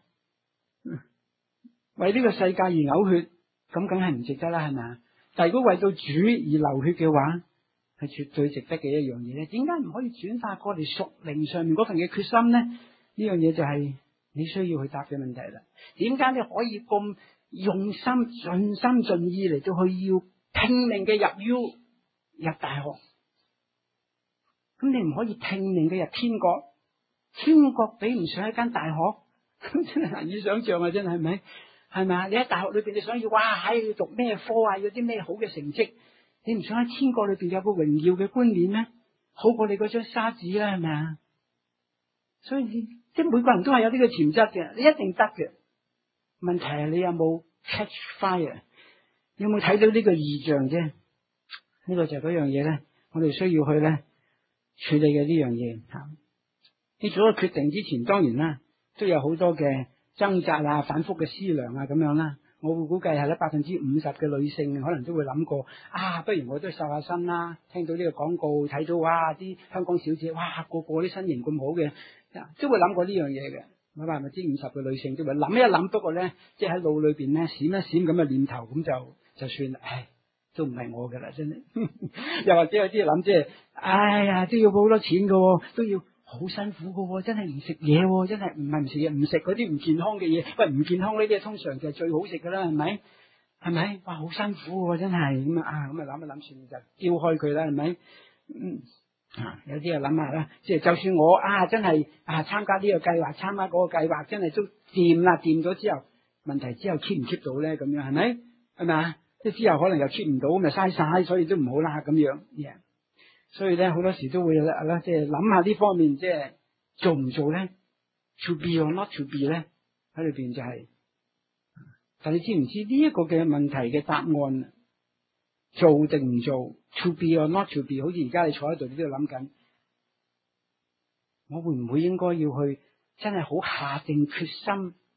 為呢個世界而嘔血，咁梗係唔值得啦，係咪啊？但係如果為到主而流血嘅話，係絕對值得嘅一樣嘢咧。點解唔可以轉化過嚟屬靈上面嗰份嘅決心咧？呢樣嘢就係你需要去答嘅問題啦。點解你可以咁用心盡心盡意嚟到去要拼命嘅入 U 入大學？咁你唔可以拼命嘅入天國？天國比唔上一間大學，咁真係難以想象啊！真係咪？係咪啊？你喺大學裏邊你想要要讀咩科啊？有啲咩好嘅成績？你唔想喺天國裏邊有個榮耀嘅冠冕咩？好過你嗰張沙紙啦，係咪啊？所以即係每個人都係有呢個潛質嘅，你一定得嘅。問題係你有冇 catch fire？ 有冇睇到呢個異象啫？呢個就係嗰樣嘢咧，我哋需要去咧處理嘅呢樣嘢。你做個決定之前，當然啦，都有好多嘅掙扎啊、反覆嘅思量啊咁樣啦。我會估計係咧50%嘅女性可能都會諗過不如我都瘦下身啦。聽到呢個廣告，睇到啲香港小姐個個啲身形咁好嘅，都會諗過呢樣嘢嘅。50%嘅女性都會諗一諗，不過咧即係喺腦裏邊咧閃一閃咁嘅念頭，咁就算啦。都唔係我噶啦，真係。又或者有啲諗即係，都要好多錢噶，都要好辛苦噶，真係唔食嘢，真係唔係唔食嘢，唔食嗰啲唔健康嘅嘢。喂，唔健康呢啲通常就係最好食噶啦，係咪？係咪？哇，好辛苦噶，真係咁啊！咁諗一諗算就丟開佢啦，係咪？有啲諗下啦，即係就算我真係參加呢個計劃，參加嗰個計劃，真係都掂啦，掂咗之後，問題之後 keep 唔 keep 到咧？咁樣係咪？係咪啊？即係之後可能又 keep 唔到，咁咪嘥晒，所以都唔好啦咁樣。所以咧好多時都會即係諗下呢方面，即係做唔做咧 ？To be or not to be 咧？喺裏邊就係，但你知唔知呢一個嘅問題嘅答案？做定唔做 ？To be or not to be？ 好似而家你坐喺度，你都要諗緊，我會唔會應該要去真係好下定決心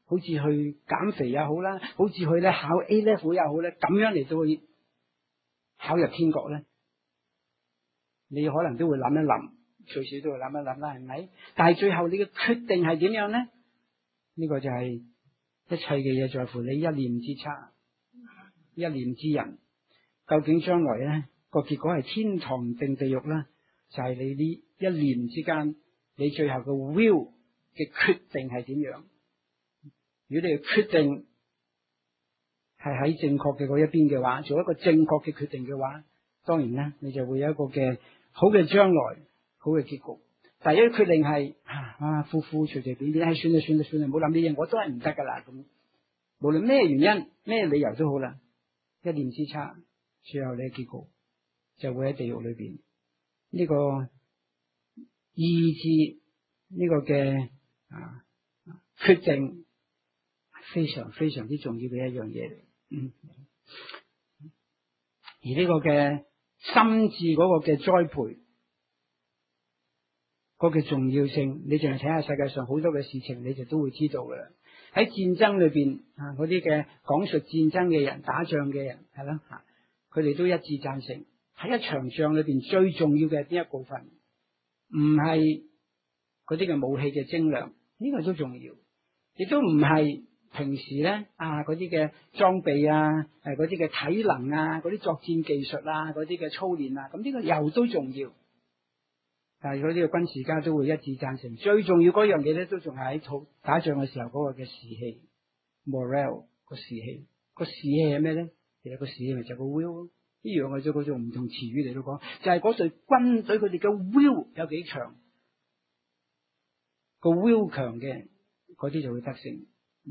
好似去減肥也好啦，好似去咧考 A level 也好咧，咁樣嚟到去考入天國咧，你可能都會諗一諗，最少都會諗一諗啦，係咪？但係最後你嘅決定係點樣咧？呢個就係一切嘅嘢在乎你一念之差，一念之仁。究竟將來咧個結果係天堂定地獄啦？就係你呢一念之間，你最後嘅 will 嘅決定係點樣？如果你嘅決定係喺正確嘅嗰一邊嘅話，做一個正確嘅決定嘅話，當然咧你就會有一個嘅好嘅將來，好嘅結局。第一決定係呼呼隨隨便便，算啦算啦算啦，唔好諗啲嘢，我都係唔得噶啦。咁無論咩原因、咩理由都好啦，一念之差，最後你嘅結局就會喺地獄裏邊。呢個意志，呢個嘅決定，非常非常之重要嘅一樣嘢嚟。而呢個嘅心智嗰個嘅栽培，嗰個重要性，你淨係睇下世界上好多嘅事情，你就都會知道噶啦。喺戰爭裏邊嗰啲嘅講述戰爭嘅人、打仗嘅人，係啦佢哋都一致贊成喺一場仗裏邊最重要嘅係邊一部分？唔係嗰啲嘅武器嘅精良，呢個都重要，亦都唔係平時咧嗰啲嘅裝備嗰啲嘅體能嗰啲作戰技術嗰啲嘅操練咁呢個又都重要。但係嗰啲嘅軍事家都會一致贊成，最重要嗰樣嘢咧，都仲係喺打仗嘅時候嗰個嘅士氣 morale 個士氣，個士氣係咩咧？其實個士氣咪就係個 will 呢樣嘅啫，嗰種唔同詞語嚟到講，就係嗰隊軍隊佢哋嘅 will 有幾強，個 will 強嘅嗰啲就會得勝。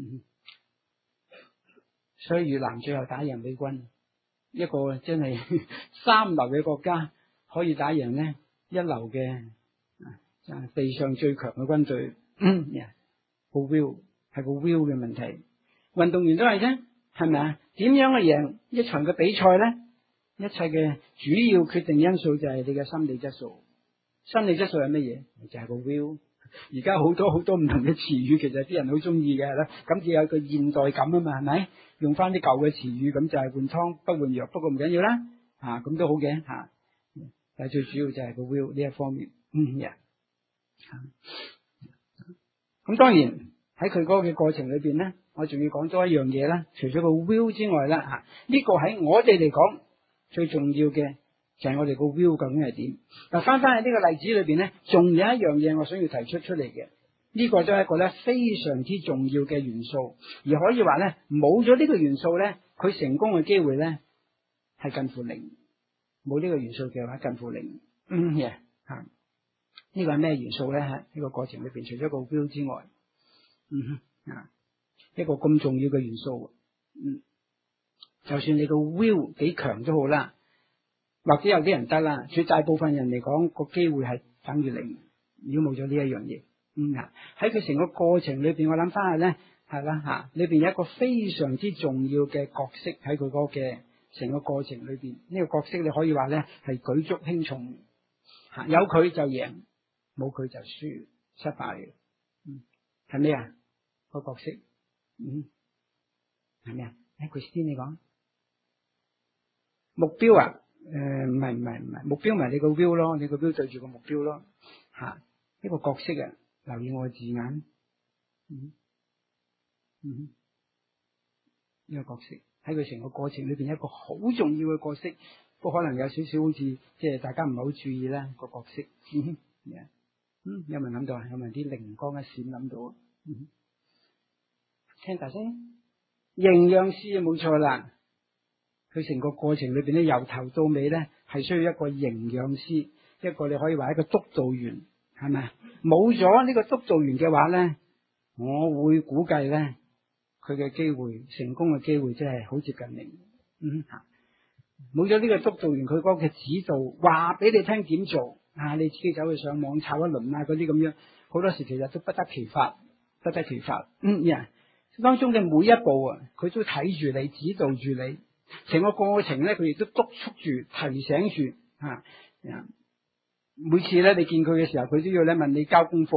所以越南最後打贏美軍，一個真係三流嘅國家可以打贏呢一流嘅地上最強嘅軍隊。個 will 係個 will 嘅問題，運動員都係啫，係咪啊？點樣去贏一場嘅比賽咧？一切嘅主要決定因素就係你嘅心理質素。心理質素係乜嘢？就係個 will。而家好多好多唔同嘅詞語，其實啲人好中意嘅係啦，咁就有個現代感啊嘛，係咪？用翻啲舊嘅詞語，咁就係換湯不換藥，不過唔緊要啦，咁都好嘅但係最主要就係個 will 呢一方面。咁當然喺佢嗰個嘅過程裏邊咧，我仲要講多一樣嘢啦。除咗個 will 之外啦，呢個喺我哋嚟講最重要嘅就係我哋個 will 究竟係點。嗱，翻喺呢個例子裏邊咧，仲有一樣嘢我想要提出嚟嘅，呢個都係一個咧非常之重要嘅元素，而可以話咧冇咗呢個元素咧，佢成功嘅機會咧係近乎零。冇呢個元素嘅話，近乎零。呢個係咩元素咧？喺呢個過程裏邊，除咗個 will 之外，一個咁重要嘅元素。就算你個 will 幾強都好啦，或者有啲人得啦，絕大部分人嚟講個機會係等於零。如果冇咗呢一樣嘢，喺佢成個過程裏邊，我諗翻下咧，係啦裏邊有一個非常之重要嘅角色喺佢嗰嘅成個過程裏邊。呢個角色你可以話咧係舉足輕重，有佢就贏，冇佢就輸失敗嘅。係咩啊？個角色，係咩啊？Christine 你講目標啊？唔係，目標咪你個 will 咯，你個 will 對住個目標咯。一個角色啊，留意我嘅字眼。呢個角色喺佢成個過程裏邊一個好重要嘅角色，不過可能有少少好似即係大家唔係好注意啦個角色。有冇諗到啊？有冇啲靈光一閃諗到？聽大聲，營養師冇錯啦。佢成個過程裏邊咧，由頭到尾咧係需要一個營養師，一個你可以話一個督導員，係咪？冇咗呢個督導員嘅話咧，我會估計咧佢嘅機會成功嘅機會真係好接近零。冇咗呢個督導員，佢嗰個嘅指導，話俾你聽點做你自己走去上網抄一輪嗰啲咁樣，好多時其實都不得其法。當中嘅每一步佢都睇住你，指導住你。成個過程咧，佢亦都督促住、提醒住。每次咧，你見佢嘅時候，佢都要咧問你交功課，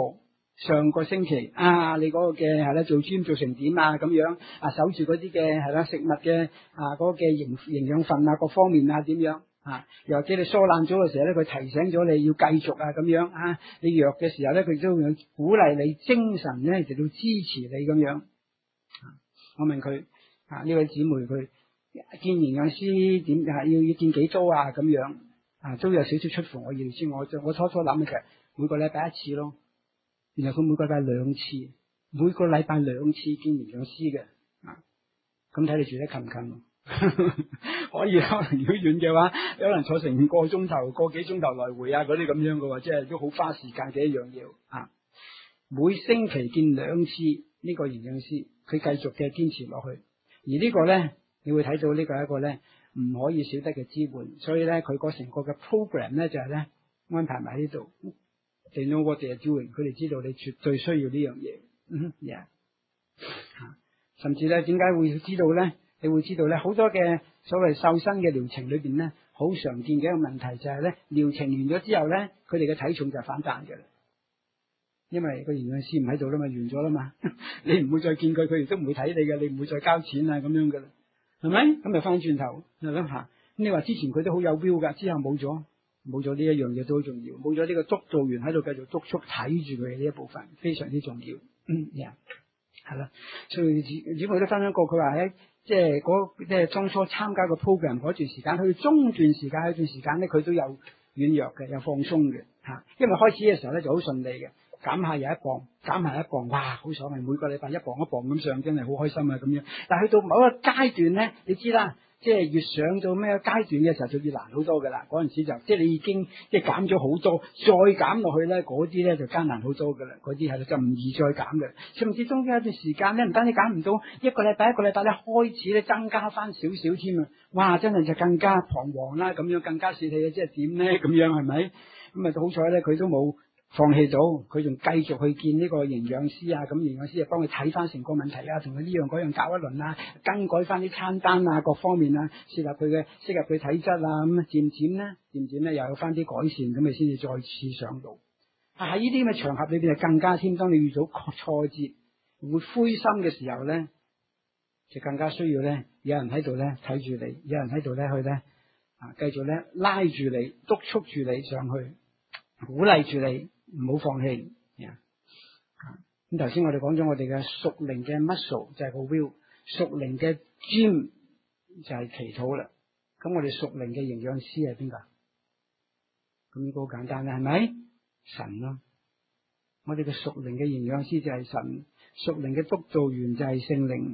上個星期你嗰個嘅係啦，做 gym 做成點啊咁樣守住嗰啲嘅係啦食物嘅嗰個嘅營養分各方面點樣又或者你疏懶咗嘅時候咧，佢提醒咗你要繼續咁樣你弱嘅時候咧，佢都會鼓勵你精神咧嚟到支持你咁樣。我問佢呢位姊妹，佢見營養師點要見幾多咁樣都有少少出乎我意料之外。我初初諗嘅就係每個禮拜一次咯。然後佢每個禮拜兩次，每個禮拜兩次見營養師嘅，咁睇你住得近唔近？可以可能如果遠嘅話，可能坐成個鐘頭、個幾鐘頭來回嗰啲咁樣嘅話，即係都好花時間嘅一樣嘢每星期見兩次呢個營養師，佢繼續嘅堅持落去。而呢個咧，你會睇到呢個係一個咧唔可以少得嘅支援。所以咧，佢個成個嘅 program 咧就係咧安排埋喺呢度。They know what they are doing， 佢哋知道你絕對需要呢樣嘢。甚至咧，點解會知道咧？你會知道咧，好多嘅所謂瘦身嘅療程裏邊咧，好常見嘅一個問題就係咧，療程完咗之後咧，佢哋嘅體重就反彈嘅啦。因為個營養師唔喺度啦嘛，完咗啦嘛，你唔會再見佢，佢亦都唔會睇你嘅，你唔會再交錢咁樣嘅啦，係咪？咁咪翻轉頭係咯咁你話之前佢都好有 will 噶，之後冇咗呢一樣嘢都好重要，冇咗呢個督導員喺度繼續督促睇住佢呢一部分，非常之重要。係啦，所以姊妹都分享過，佢話喺即係當初參加個 program 嗰段時間，去中段時間有段時間咧，佢都有軟弱嘅，有放鬆嘅因為開始嘅時候咧就好順利嘅，減下又一磅，減下一磅，哇，好爽啊！每個禮拜一磅一磅咁上，真係好開心啊咁樣。但係去到某一個階段咧，你知啦。即係越上到咩階段嘅時候就越難好多噶啦，嗰陣時就即係你已經即係減咗好多，再減落去咧，嗰啲咧就艱難好多噶啦，嗰啲係就唔易再減嘅。甚至中間有段時間咧，唔單止減唔到，一個禮拜咧開始咧增加翻少少添啊！哇，真係就更加彷徨啦，咁樣更加泄氣啊！即係點咧咁樣係咪？咁啊好彩咧，佢都冇放棄到，佢仲繼續去見呢個營養師咁營養師就幫佢睇翻成個問題同佢呢樣嗰樣搞一輪更改翻啲餐單各方面適合佢體質咁漸漸咧又有翻啲改善，咁你先至再次上路。喺呢啲咁嘅場合裏邊就更加添，當你遇到挫折會灰心嘅時候咧，就更加需要咧有人喺度咧睇住你，有人喺度咧去咧繼續咧拉住你，督促住你上去，鼓勵住你。唔好放棄。咁頭先我哋講咗我哋嘅屬靈嘅 muscle 就係個 will， 屬靈嘅 gym 就係祈禱啦。咁我哋屬靈嘅營養師係邊個？咁呢個好簡單啦，係咪？神咯。我哋嘅屬靈嘅營養師就係神，屬靈嘅督導員就係聖靈。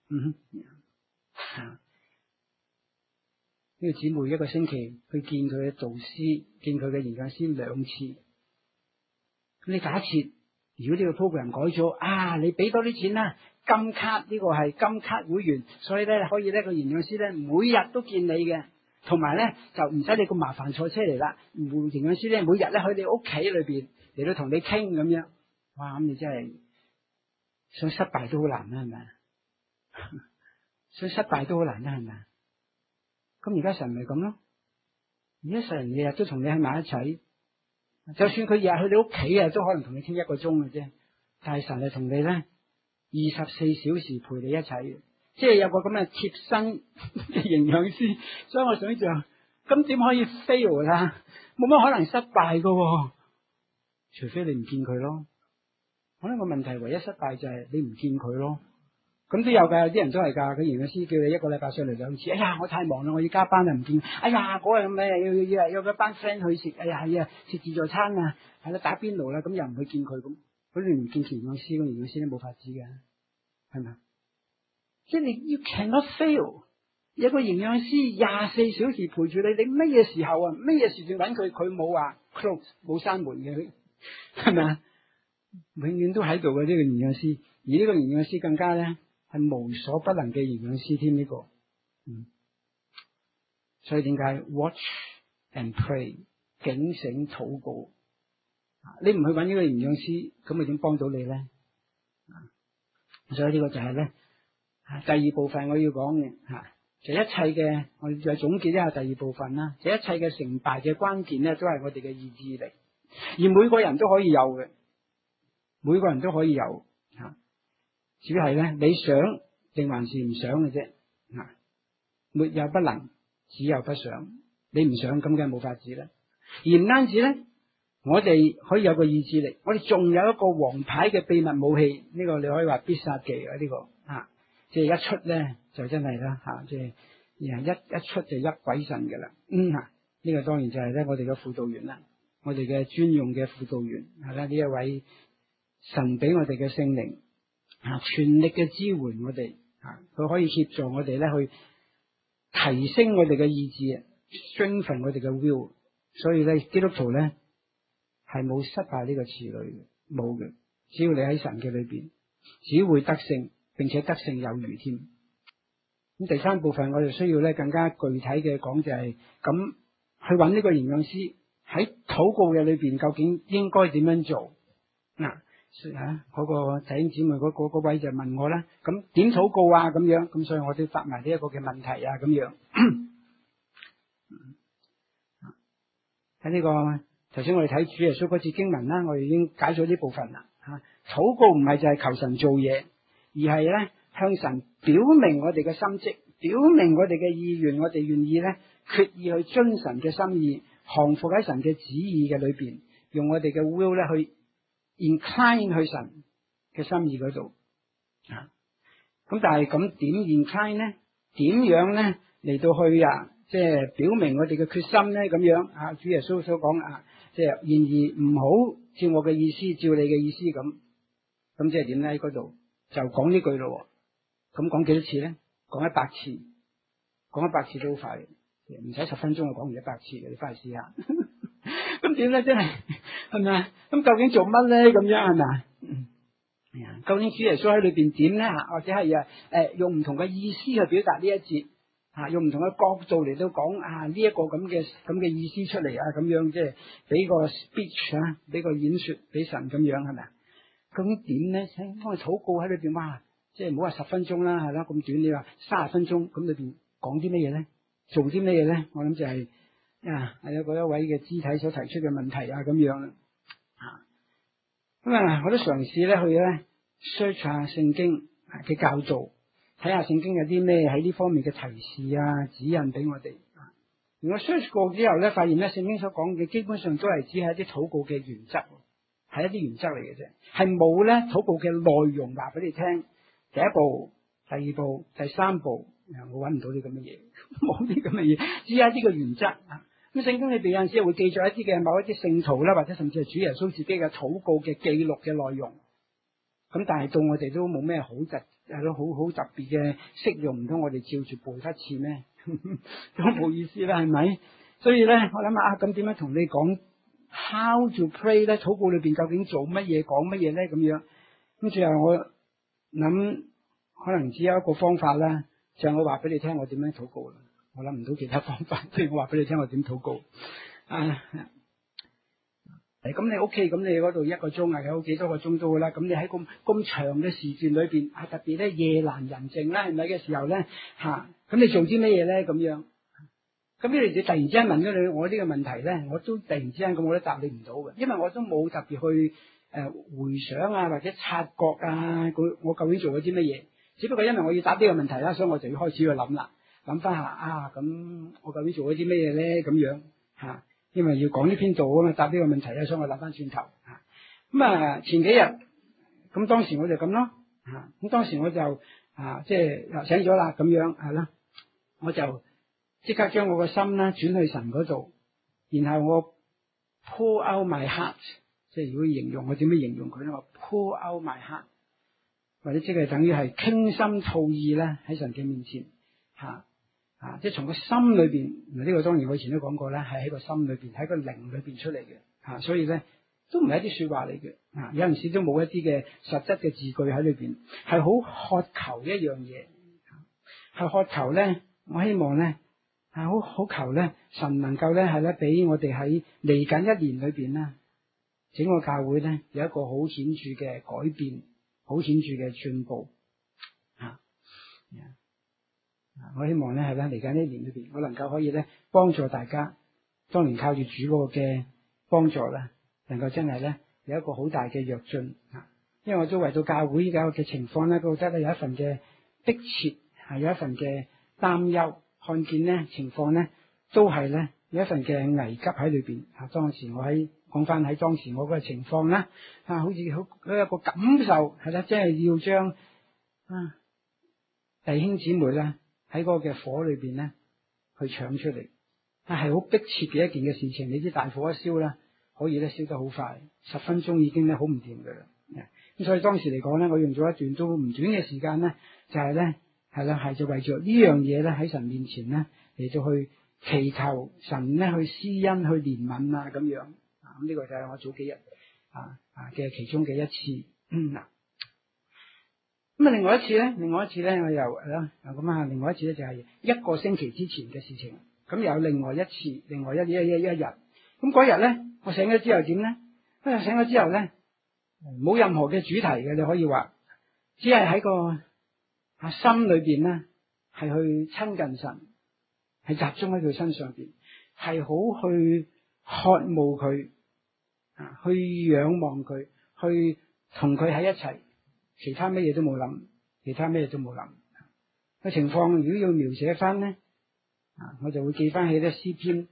呢個姊妹一個星期去見佢嘅導師，見佢嘅營養師2次。咁你假設如果呢個 program 改咗你俾多啲錢啦，金卡呢個係金卡會員，所以咧可以咧個營養師咧每日都見你嘅，同埋咧就唔使你咁麻煩坐車嚟啦，營養師咧每日咧喺你屋企裏邊嚟到同你傾咁樣，哇！咁你真係想失敗都好難啦，係咪？想失敗都好難啦，係咪？咁而家神咪咁咯，而家神日日都同你喺埋一齊。就算佢日日去你屋企都可能同你傾1個鐘嘅啫。但係神係同你咧24小時陪你一齊，即係有個咁嘅貼身嘅營養師。所以我想象，咁點可以 fail 啦？冇乜可能失敗噶，除非你唔見佢咯。可能個問題唯一失敗就係你唔見佢咯。咁都有噶，有啲人都係噶，佢營養師叫你1個禮拜上嚟2次。哎呀，我太忙啦，我要加班唔見。哎呀，嗰日咩要一班 friend 去食，哎呀食自助餐係啦，打邊爐啦，咁又唔去見佢咁，你唔見營養師，咁營養師都冇法子嘅，係咪？即係你 you cannot fail。有個營養師24小時陪住你，你乜嘢時候乜嘢時段揾佢，佢冇話 close 冇閂門嘅，係咪啊？永遠都喺度嘅呢個營養師，而呢個營養師更加咧。係無所不能嘅營養師添呢個，所以點解 watch and pray 警醒禱告？你唔去揾呢個營養師，咁佢點幫到你咧？所以呢個就係咧第二部分我要講嘅就一切嘅，我哋再總結一下第二部分啦。就一切嘅成敗嘅關鍵咧，都係我哋嘅意志力，而每個人都可以有嘅。 每個人都可以有只係咧你想定還是唔想嘅啫沒有不能，只有不想。你唔想咁梗係冇法子啦。而唔單止咧，我哋可以有個意志力，我哋仲有一個王牌嘅秘密武器，呢個你可以話必殺技呢個即係一出咧就真係啦即係一出就一鬼神嘅啦。呢個當然就係咧我哋嘅輔導員啦，我哋嘅專用嘅輔導員係啦，呢一位神俾我哋嘅聖靈全力嘅支援我哋佢可以協助我哋咧去提升我哋嘅意志，strengthen我哋嘅 will。所以咧，基督徒咧係冇失敗呢個詞語嘅，冇嘅。只要你喺神嘅裏邊，只會得勝，並且得勝有餘添。咁第三部分我哋需要咧更加具體嘅講就係咁去揾呢個營養師喺禱告嘅裏邊究竟應該點樣做嗰個弟兄姊妹嗰位就問我啦，咁點禱告啊咁樣，咁所以我都答埋呢一個嘅問題咁樣。喺呢個頭先我哋睇主耶穌嗰節經文啦，我哋已經解咗呢部分啦禱告唔係就係求神做嘢，而係咧向神表明我哋嘅心跡，表明我哋嘅意願，我哋願意咧決意去遵神嘅心意，降服喺神嘅旨意嘅裏邊，用我哋嘅 will 咧去 incline 去神嘅心意嗰度咁但係咁點 incline 咧？點樣咧嚟到去即係表明我哋嘅決心咧？咁樣主耶穌所講即係然而唔好照我嘅意思，照你嘅意思咁即係點咧？喺嗰度就講呢句咯。咁講幾多次咧？講100次，講100次都好快，唔使10分鐘就講完100次嘅，你翻去試下。咁點咧？真係係咪啊？咁究竟做乜咧？咁樣係咪啊？究竟主耶穌喺裏邊點咧？或者係用唔同嘅意思去表達呢一節用唔同嘅角度嚟到講呢一個咁嘅意思出嚟咁樣，即係俾個 speech 俾個演說俾神咁樣係咪啊？究竟點咧？我哋禱告喺裏邊即係唔好話10分鐘啦，係啦咁短，你話30分鐘咁裏邊講啲乜嘢咧？做啲乜嘢咧？我諗就係係有嗰一位嘅肢體所提出嘅問題咁樣咁我都嘗試咧去咧 search 下聖經嘅教導，睇下聖經有啲咩喺呢方面嘅提示指引俾我哋。我 search 過之後咧，發現咧聖經所講嘅基本上都係只係一啲禱告嘅原則，係一啲原則嚟嘅啫，係冇咧禱告嘅內容話俾你聽。第一步、第二步、第三步，我揾唔到啲咁嘅嘢，冇啲咁嘅嘢，只係一啲嘅原則咁聖經裏邊有陣時會記載一啲嘅某一啲聖徒啦，或者甚至係主耶穌自己嘅禱告嘅記錄嘅內容。咁但係到我哋都冇咩好特別嘅適用，唔通我哋照住背一次咩？都冇意思啦，係咪？所以咧，我諗下咁點樣同你講 how to pray 咧？禱告裏邊究竟做乜嘢、講乜嘢咧？咁樣咁最後我諗可能只有一個方法啦，就係我話俾你聽我點樣禱告啦。我諗唔到其他方法，所以我話俾你聽我點禱告咁你 OK， 咁你嗰度1個鐘有幾多個鐘都好啦。咁你喺咁長嘅時段裏邊特別咧夜闌人靜啦，係咪嘅時候咧咁你做啲乜嘢咧？咁樣咁你突然之間問咗你我呢個問題咧，我都突然之間咁我都答你唔到嘅，因為我都冇特別去回想或者察覺我究竟做咗啲乜嘢。只不過因為我要答呢個問題啦，所以我就要開始去諗啦，諗翻下咁我究竟做咗啲乜嘢咧？咁樣因為要講呢篇道嘛，答呢個問題咧，所以我諗翻轉頭咁前幾日咁當時我就咁咯咁當時我就即係又醒咗啦，咁樣係啦，我就即刻將我個心啦轉去神嗰度，然後我 pour out my heart， 即係如果形容我點樣形容佢咧？我 pour out my heart， 或者即係等於係傾心吐意咧喺神嘅面前即係從個心裏邊，呢個當然我以前都講過啦，係喺個心裏邊，喺個靈裏邊出嚟嘅所以咧都唔係一啲說話嚟嘅有陣時都冇一啲嘅實質嘅字句喺裏邊，係好渴求一樣嘢，係渴求咧，我希望咧係好求咧，神能夠咧係咧俾我哋喺嚟緊1年裏邊啦，整個教會咧有一個好顯著嘅改變，好顯著嘅進步我希望咧係咧嚟緊1年裏邊，我能夠可以咧幫助大家，當然靠住主嗰個嘅幫助啦，能夠真係咧有一個好大嘅躍進因為我都為到教會而家嘅情況咧，覺得咧有一份嘅迫切，係有一份嘅擔憂，看見咧情況咧都係咧有一份嘅危急喺裏邊。當時我講翻喺當時我嗰個情況啦，好似好有個感受係啦，即係要將弟兄姊妹咧喺嗰個嘅火裏邊咧去搶出嚟，係好迫切嘅一件嘅事情。你知大火一燒啦，可以咧燒得好快，10分鐘已經咧好唔掂噶啦。咁所以當時嚟講咧，我用咗一段都唔短嘅時間咧，就係咧係啦，係就為咗呢樣嘢咧喺神面前咧嚟到去祈求神咧去施恩去憐憫啊咁樣。咁呢個就係我早幾日嘅其中嘅一次。咁另外一次咧，我又咁啊，另外一次咧就係1個星期之前嘅事情。咁有另外一日。咁嗰日咧，我醒咗之後點咧？醒咗之後咧，冇任何嘅主題嘅，你可以話，只係喺個心裏邊咧，係去親近神，係集中喺佢身上邊，係好去渴慕佢，去仰望佢，去同佢喺一齊。其他咩嘢都冇諗，個情況如果要描寫翻咧，我就會記翻起咧詩篇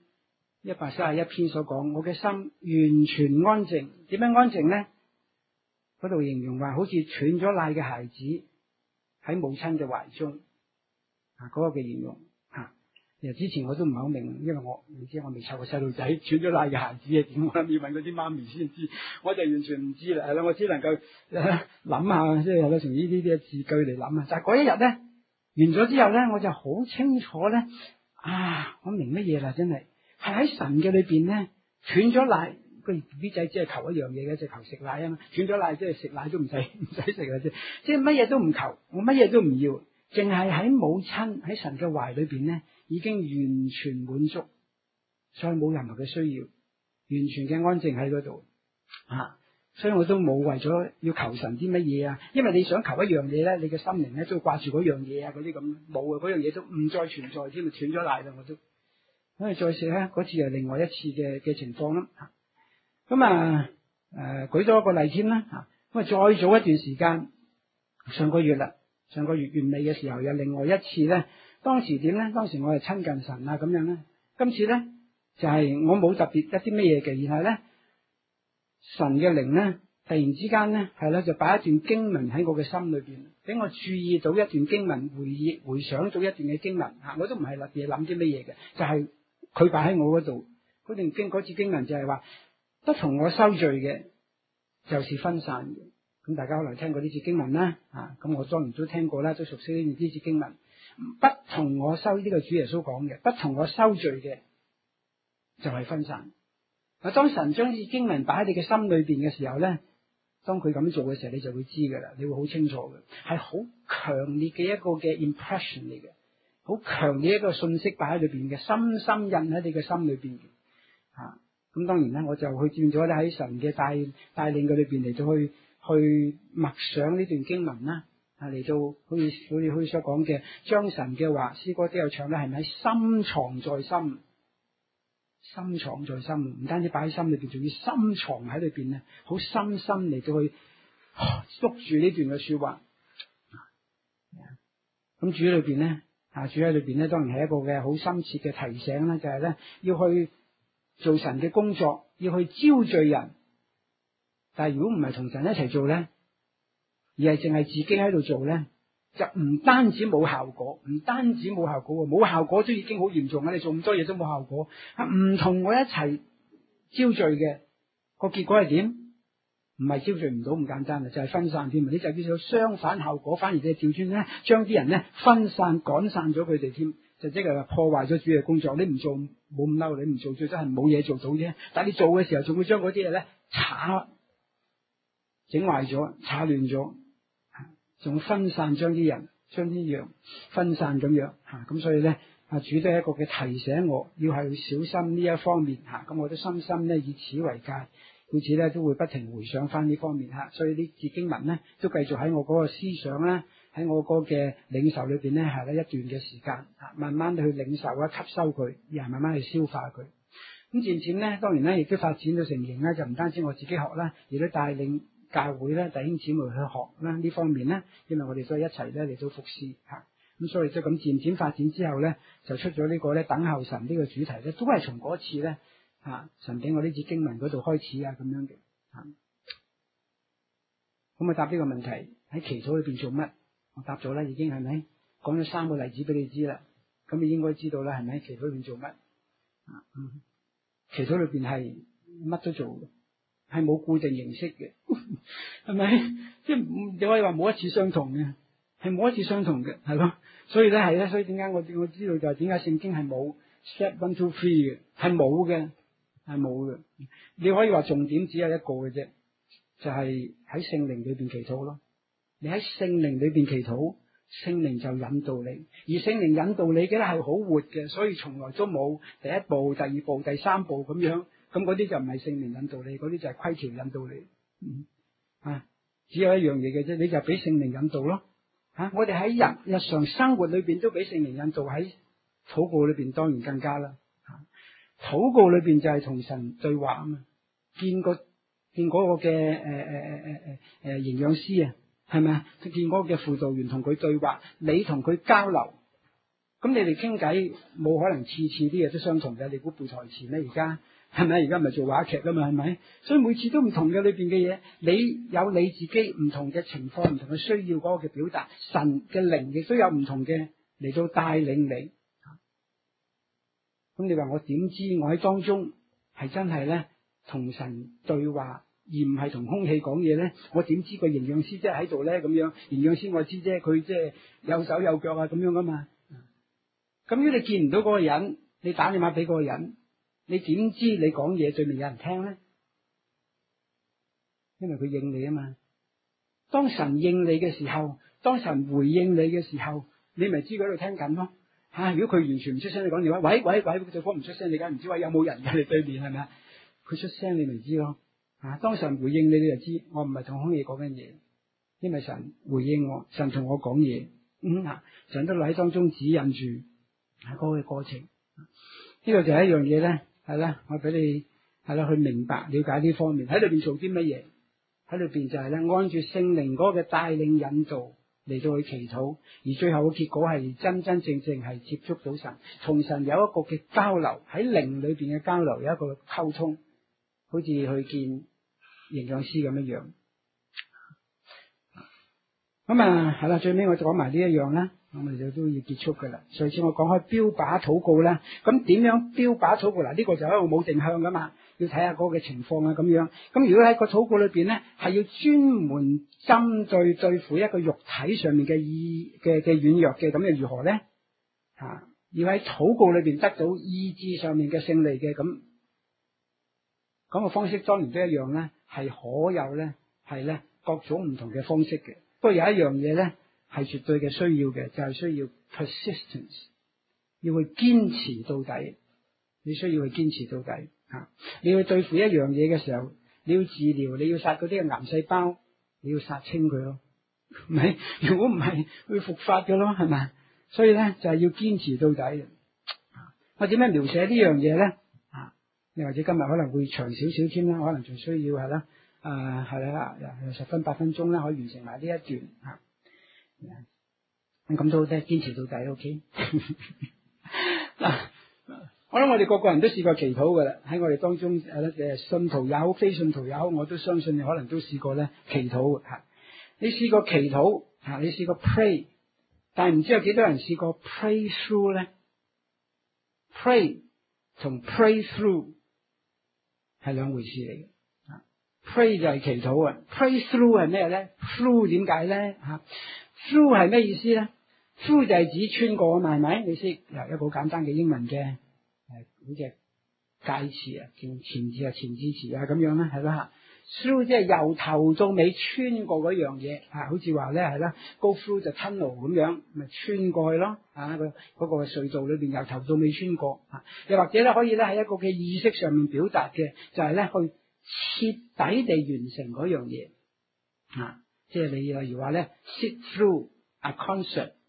131篇所講，我嘅心完全安靜。點樣安靜咧？嗰度形容話好似斷咗奶嘅孩子喺母親嘅懷中，嗰個嘅形容。其實之前我都唔係好明，因為你知我未湊過細路仔，斷咗奶嘅孩子係點？我諗要問嗰啲媽咪先知，我就完全唔知啦。係啦，我只能夠諗下，即係有從呢啲嘅字句嚟諗啊。但係嗰一日咧完咗之後咧，我就好清楚咧，我明乜嘢啦，真係係喺神嘅裏邊咧斷咗奶。個 B 仔只係求一樣嘢嘅，就求食奶啊嘛。斷咗奶即係食奶都唔使食啦，即係乜嘢都唔求，我乜嘢都唔要，淨係喺母親喺神嘅懷裏邊咧，已經完全滿足，所以冇任何嘅需要，完全嘅安靜喺嗰度。所以我都冇為咗要求神啲乜嘢啊，因為你想求一樣嘢咧，你嘅心靈咧都掛住嗰樣嘢啊，嗰啲咁冇啊，嗰樣嘢都唔再存在添，斷咗奶啦我都。咁再試咧，嗰次係另外一次嘅情況啦。咁舉多一個例添啦。咁再早一段時間，上個月月尾嘅時候有另外一次咧。當時點咧？當時我係親近神啊咁樣咧。今次咧就係我冇特別一啲咩嘢嘅，然後咧神嘅靈咧突然之間咧係啦，就擺一段經文喺我嘅心裏邊，俾我注意到一段經文，回想到一段嘅經文。我都唔係特別諗啲乜嘢嘅，就係佢擺喺我嗰度。嗰次經文就係話，不同我收聚嘅，就是分散嘅。咁大家可能聽過呢節經文啦，咁我當然都聽過啦，都熟悉呢節經文。不同我收，呢個主耶穌講嘅，不同我收聚嘅，就係分散。當神將呢節經文擺喺你嘅心裏邊嘅時候咧，當佢咁做嘅時候，你就會知噶啦，你會好清楚嘅，係好強烈嘅一個嘅 impression 嚟嘅，好強烈一個信息擺喺裏邊嘅，深深印喺你嘅心裏邊嘅。咁當然啦，我就去轉咗咧喺神嘅帶領嘅裏邊嚟到去默想呢段經文啦，嚟到好似佢所講嘅，將神嘅話詩歌都有唱咧，係咪深藏在心？深藏在心，唔單止擺喺心裏邊，仲要深藏喺裏邊咧，好深深嚟到去捉住呢段嘅說話。咁主裏邊咧，主喺裏邊咧，當然係一個嘅好深切嘅提醒啦，就係咧要去做神嘅工作，要去招聚人。但係如果唔係同神一齊做咧，而係淨係自己喺度做咧，就唔單止冇效果，冇效果都已經好嚴重啦！你做咁多嘢都冇效果，唔同我一齊招聚嘅個結果係點？唔係招聚唔到咁簡單啊，就係分散添。你就叫做相反效果，反而你調轉咧，將啲人咧分散趕散咗佢哋添，就即係話破壞咗主嘅工作。你唔做冇咁嬲，你唔做最真係冇嘢做到啫。但係你做嘅時候，仲會將嗰啲嘢咧整壞咗、炒亂咗，仲分散將啲人、將啲羊分散咁樣。咁所以咧，主都係一個嘅提醒我，要係小心呢一方面。咁我都深深咧以此為戒。故此咧都會不停回想翻呢方面。所以呢節經文咧都繼續喺我嗰個思想咧，喺我嗰嘅領受裏邊咧係咧一段嘅時間，慢慢去領受吸收佢，然後慢慢去消化佢。咁漸漸咧，當然咧亦都發展到成型咧，就唔單止我自己學啦，亦都帶領教會咧弟兄姊妹去學啦呢方面咧，因為我哋所以一齊咧嚟到服侍吓，咁所以即係咁漸漸發展之後咧，就出咗呢個咧等候神呢個主題咧，都係從嗰次咧神俾我呢節經文嗰度開始咁樣嘅吓。咁答呢個問題喺祈禱裏邊做乜？我答咗啦，已經係咪？講咗3個例子俾你知啦，咁你應該知道啦，係咪？祈禱裏邊做乜？祈禱裏邊係乜都做嘅，係冇固定形式嘅，係咪？即係你可以話冇一次相同嘅，係冇一次相同嘅，係咯。所以咧係咧，所以點解我知道就係點解聖經係冇 step 1 2 3嘅，係冇嘅，係冇嘅。你可以話重點只有一個嘅啫，就係喺聖靈裏邊祈禱咯。你喺聖靈裏邊祈禱，聖靈就引導你，而聖靈引導你嘅咧係好活嘅，所以從來都冇第一步、第二步、第三步咁樣，咁嗰啲就唔係聖靈引導你，嗰啲就係規條引導你。只有一樣嘢嘅啫，你就俾聖靈引導咯。我哋喺日常生活裏邊都俾聖靈引導，喺禱告裏邊當然更加啦。禱告裏邊就係同神對話啊嘛，見嗰個嘅營養師啊。係咪啊？佢見嗰個嘅輔導員同佢對話，你同佢交流，咁你哋傾偈冇可能次次啲嘢都相同嘅，你估背台詞咩？而家係咪？而家唔係做話劇㗎嘛？係咪？所以每次都唔同嘅裏邊嘅嘢，你有你自己唔同嘅情況、唔同嘅需要嗰個嘅表達，神嘅靈亦都有唔同嘅嚟到帶領你。咁你話我點知我喺當中係真係咧同神對話？而唔係同空氣講嘢咧，我點知個營養師即係喺度咧？咁樣營養師我知啫，佢即係有手有腳咁樣噶嘛。咁如果你見唔到嗰個人，你打電話俾嗰個人，你點知你講嘢對面有人聽咧？因為佢應你啊嘛。當神應你嘅時候，當神回應你嘅時候，你咪知佢喺度聽緊咯。如果佢完全唔出聲，你講電話，喂，對方唔出聲，你梗唔知話有冇人喺你對面係咪啊？佢出聲你咪知咯。當神回應你，你就知我唔係同空氣講緊嘢，因為神回應我，神同我講嘢。神都喺當中指引住嗰個過程。呢個就係一樣嘢咧，係啦，我俾你係啦去明白了解呢方面喺裏邊做啲乜嘢，喺裏邊就係咧按住聖靈嗰個帶領引導嚟到去祈禱，而最後嘅結果係真真正正係接觸到神，同神有一個嘅交流，喺靈裏邊嘅交流有一個溝通。好似去見營養師咁樣，咁係啦，最尾我就講埋呢一樣啦，咁我哋就都要結束噶啦。上次我講開標靶禱告啦，咁點樣標靶禱告？嗱，呢個就一路冇定向噶嘛，要睇下嗰個情況咁樣。咁如果喺個禱告裏邊咧，係要專門針對付一個肉體上面嘅軟弱嘅，咁又如何咧？要喺禱告裏邊得到意志上面嘅勝利嘅咁個方式當然都一樣咧，係可有咧，係咧各種唔同嘅方式嘅。不過有一樣嘢咧係絕對嘅需要嘅，就係需要 persistence， 要去堅持到底。你需要去堅持到底。你要對付一樣嘢嘅時候，你要治療，你要殺嗰啲嘅癌細胞，你要殺清佢咯，係咪？如果唔係會復發嘅咯，係咪？所以咧就係要堅持到底。我點樣描寫呢樣嘢咧？你或者今日可能會長少少添啦，可能仲需要係啦，10分8分鐘啦，可以完成埋呢一段咁都得堅持到底 ，OK 嗱。我諗我哋個個人都試過祈禱噶啦，喺我哋當中信徒也好，非信徒也好，我都相信你可能都試過咧祈禱你試過祈禱你試過 pray， 但係唔知有幾多人試過 pray through 咧 ？pray 同 pray through係兩回事嚟嘅。pray 就係祈禱，pray through 係咩咧 ？through 點解咧？through 係咩意思咧 ？through 就係指穿過啊嘛，係咪？你識有一個好簡單嘅英文嘅好似介詞前置前置詞咁樣啦，係啦。through 即係由頭到尾穿過嗰樣嘢好似話咧係啦 ，go through the tunnel 咁樣，咪穿過去咯嗰個隧道裏邊由頭到尾穿過又或者咧可以咧喺一個嘅意識上面表達嘅，就係咧去徹底地完成嗰樣嘢即係你例如話咧 sit through a concert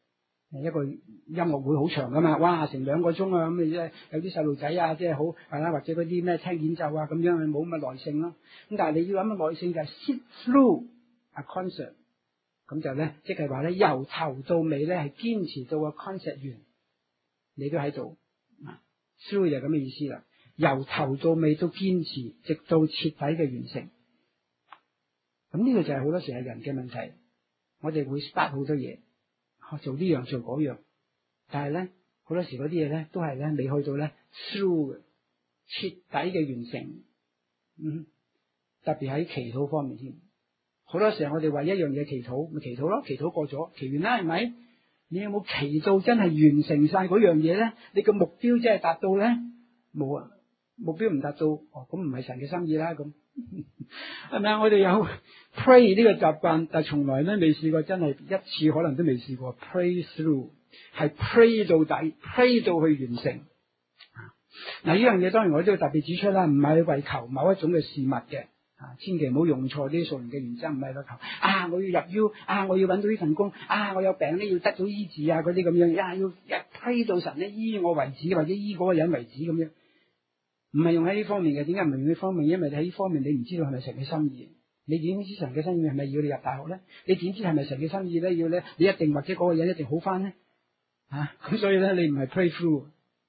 一個音樂會好長噶嘛，哇，成2個鐘啊，咁你即係有啲細路仔啊，即係好係啦，或者嗰啲咩聽演奏啊咁樣，冇咁嘅耐性咯。咁但係你要有咁嘅耐性，就係 sit through a concert， 咁就咧，即係話咧由頭到尾咧係堅持到個 concert 完，你都喺度。through 就咁嘅意思啦，由頭到尾都堅持，直到徹底嘅完成。咁呢個就係好多時係人嘅問題，我哋會 start 好多嘢。做呢樣做嗰樣，但係咧好多時嗰啲嘢咧都係咧未去到咧 through 嘅徹底嘅完成。特別喺祈禱方面添，好多時候我哋為一樣嘢祈禱，咪祈禱咯，祈禱過咗，祈完啦係咪？你有冇祈到真係完成晒嗰樣嘢咧？你個目標真係達到咧？冇啊，目標唔達到，咁唔係神嘅心意啦。咁係咪啊？我哋有 pray 呢個習慣，但係從來咧未試過，真係一次可能都未試過 pray through， 係 pray 到底 ，pray 到去完成。嗱，呢樣嘢當然我都要特別指出啦，唔係為求某一種嘅事物嘅，千祈唔好用錯啲屬靈嘅原則，唔係為求我要入 U， 我要揾到呢份工，我有病咧要得到醫治啊嗰啲咁樣，要 pray 到神咧醫我為止，或者醫嗰個人為止咁樣。唔係用喺呢方面嘅，點解唔係用呢方面？因為你喺呢方面你唔知道係咪神嘅心意。你點知神嘅心意係咪要你入大學咧？你點知係咪神嘅心意咧？要咧你一定或者嗰個人一定好翻咧？咁所以咧你唔係 pray through，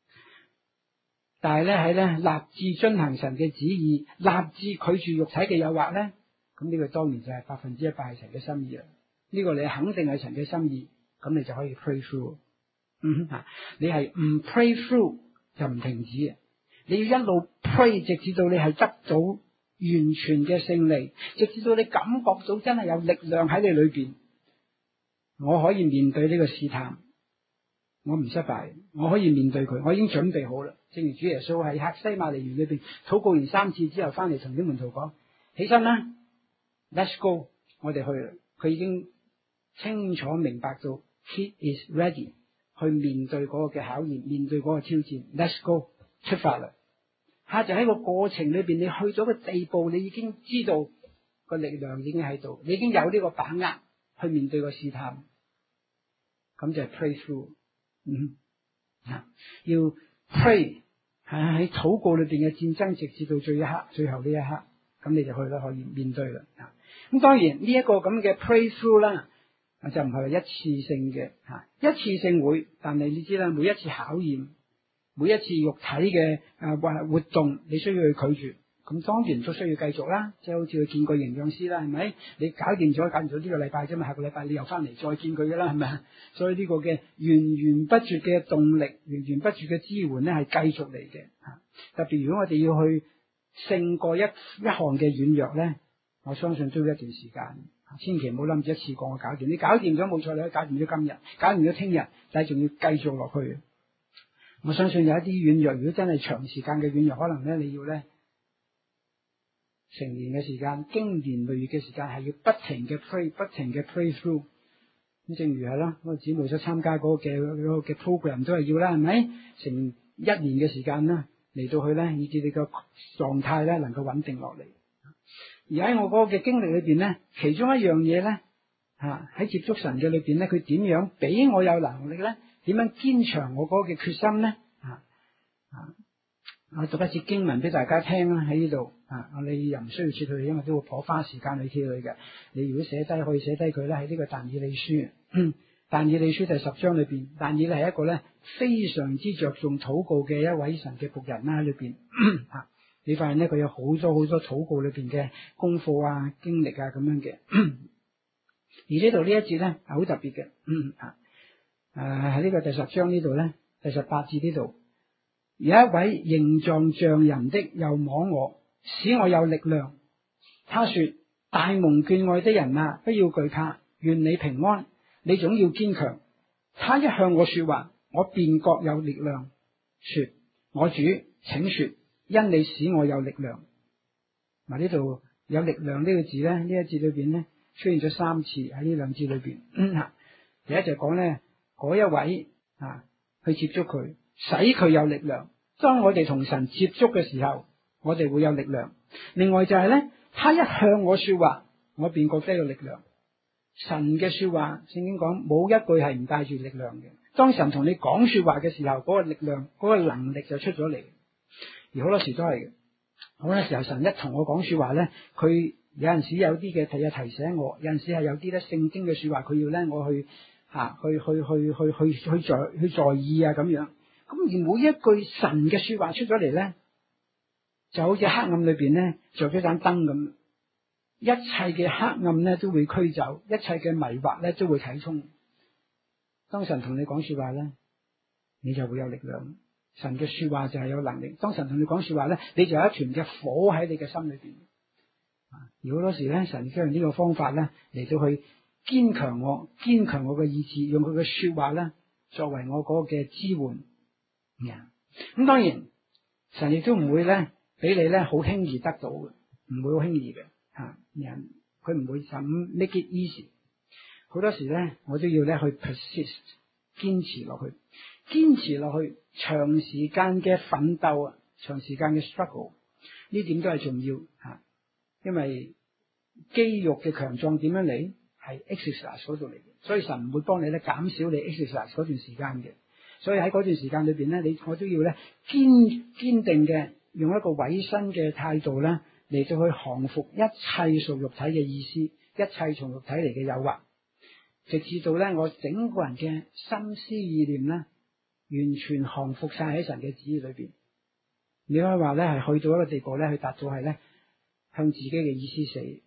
但係咧喺咧立志遵行神嘅旨意，立志拒絕肉體嘅誘惑咧，咁呢個當然就係100%係神嘅心意啦。呢個你肯定係神嘅心意，咁你就可以 pray through。你係唔 pray through 就唔停止嘅。你要一路 pray， 直至到你係得到完全嘅勝利，直至到你感覺到真係有力量喺你裏邊，我可以面對呢個試探，我唔失敗，我可以面對佢，我已經準備好啦。正如主耶穌喺客西馬尼園裏邊禱告完3次之後，翻嚟同啲門徒講：起身啦 ，Let's go， 我哋去啦。佢已經清楚明白到 He is ready 去面對嗰個嘅考驗，面對嗰個挑戰。Let's go， 出發啦！就喺個過程裏邊，你去咗個地步，你已經知道個力量已經喺度，你已經有呢個把握去面對個試探，咁就係 pray through。要 pray 喺禱告裏邊嘅戰爭，直至到最後呢一刻，咁你就去啦，可以面對啦。咁當然呢一個咁嘅 pray through 啦，就唔係一次性嘅，一次性會，但係你知啦，每一次考驗，每一次肉體嘅活動，你需要去拒絕，咁當然都需要繼續啦。即係好似去見個營養師啦，係咪？你搞掂咗呢個禮拜啫嘛，下個禮拜你又翻嚟再見佢噶啦，係咪？所以呢個嘅源源不絕嘅動力，源源不絕嘅支援咧，係繼續嚟嘅。特別如果我哋要去勝過一項嘅軟弱咧，我相信都要一段時間。千祈唔好諗住一次過我搞掂，你搞掂咗冇錯，你可以搞掂咗今日，搞掂咗聽日，但係仲要繼續落去。我相信有一啲軟弱，如果真係長時間嘅軟弱，可能咧你要咧成年嘅時間、經年累月嘅時間，係要不停嘅 pray， 不停嘅 pray through。咁正如係啦，我姊妹所參加嗰個嘅 program 都係要啦，係咪？成1年嘅時間啦，嚟到去咧，以至你個狀態咧能夠穩定落嚟。而喺我嗰個嘅經歷裏邊咧，其中一樣嘢咧，喺接觸神嘅裏邊咧，佢點樣俾我有能力咧？點樣堅長我嗰個嘅決心咧？我讀一節經文俾大家聽啦，喺呢度你又唔需要切去，因為都會頗花時間去切去嘅。你如果寫低，可以寫低佢啦。喺呢個但以理書，但以理書第10章裏邊，但以理係一個咧非常之着重禱告嘅一位神嘅僕人啦。喺裏邊你發現咧，佢有好多好多禱告裏邊嘅功課啊、經歷啊咁樣嘅。而呢度呢一節咧係好特別嘅。喺呢個第10章呢度咧，第18節呢度，有一位形狀像人的又摸我，使我有力量。他說：大蒙眷愛的人啊，不要懼怕，願你平安，你總要堅強。他一向我說話，我便覺有力量。說：我主，請說，因你使我有力量。嗱，呢度有力量呢個字咧，呢一節裏邊咧出現咗3次喺呢2節裏邊。第一就講咧，嗰一位去接觸佢，使佢有力量。當我哋同神接觸嘅時候，我哋會有力量。另外就係咧，他一向我說話，我便覺得有力量。 神嘅說話，聖經講冇一句係唔帶住力量嘅。當神同你講說話嘅時候，嗰個力量、嗰個能力就出咗嚟。而好多時都係嘅，好多時候神一同我講說話咧，佢有陣時有啲嘅提醒我，有陣時係有啲咧聖經嘅說話，佢要咧我去去在意啊咁樣。咁而每一句神嘅說話出咗嚟咧，就好似黑暗裏邊咧着咗盞燈咁，一切嘅黑暗咧都會驅走，一切嘅迷惑咧都會啟通。當神同你講說話咧，你就會有力量。神嘅說話就係有能力。當神同你講說話咧，你就有一團嘅火喺你嘅心裏邊。而好多時咧，神將呢個方法咧嚟到去堅強我嘅意志，用佢嘅說話咧作為我嗰個嘅支援。咁當然，神亦都唔會咧俾你咧好輕易得到嘅，唔會好輕易嘅人，佢唔會就咁 make it easy。好多時咧，我都要咧去 persist， 堅持落去，長時間嘅奮鬥啊，長時間嘅 struggle， 呢點都係重要吓。因為肌肉嘅強壯點樣嚟？係 exercise 嗰度嚟嘅，所以神唔會幫你咧減少你 exercise 嗰段時間嘅。所以喺嗰段時間裏邊咧，我都要咧堅定嘅用一個委身嘅態度咧嚟到去降服一切屬肉體嘅意思，一切從肉體嚟嘅誘惑，直至到咧我整個人嘅心思意念咧完全降服晒喺神嘅旨意裏邊。你可以話咧係去到一個地步咧，去達到係咧向自己嘅意思死。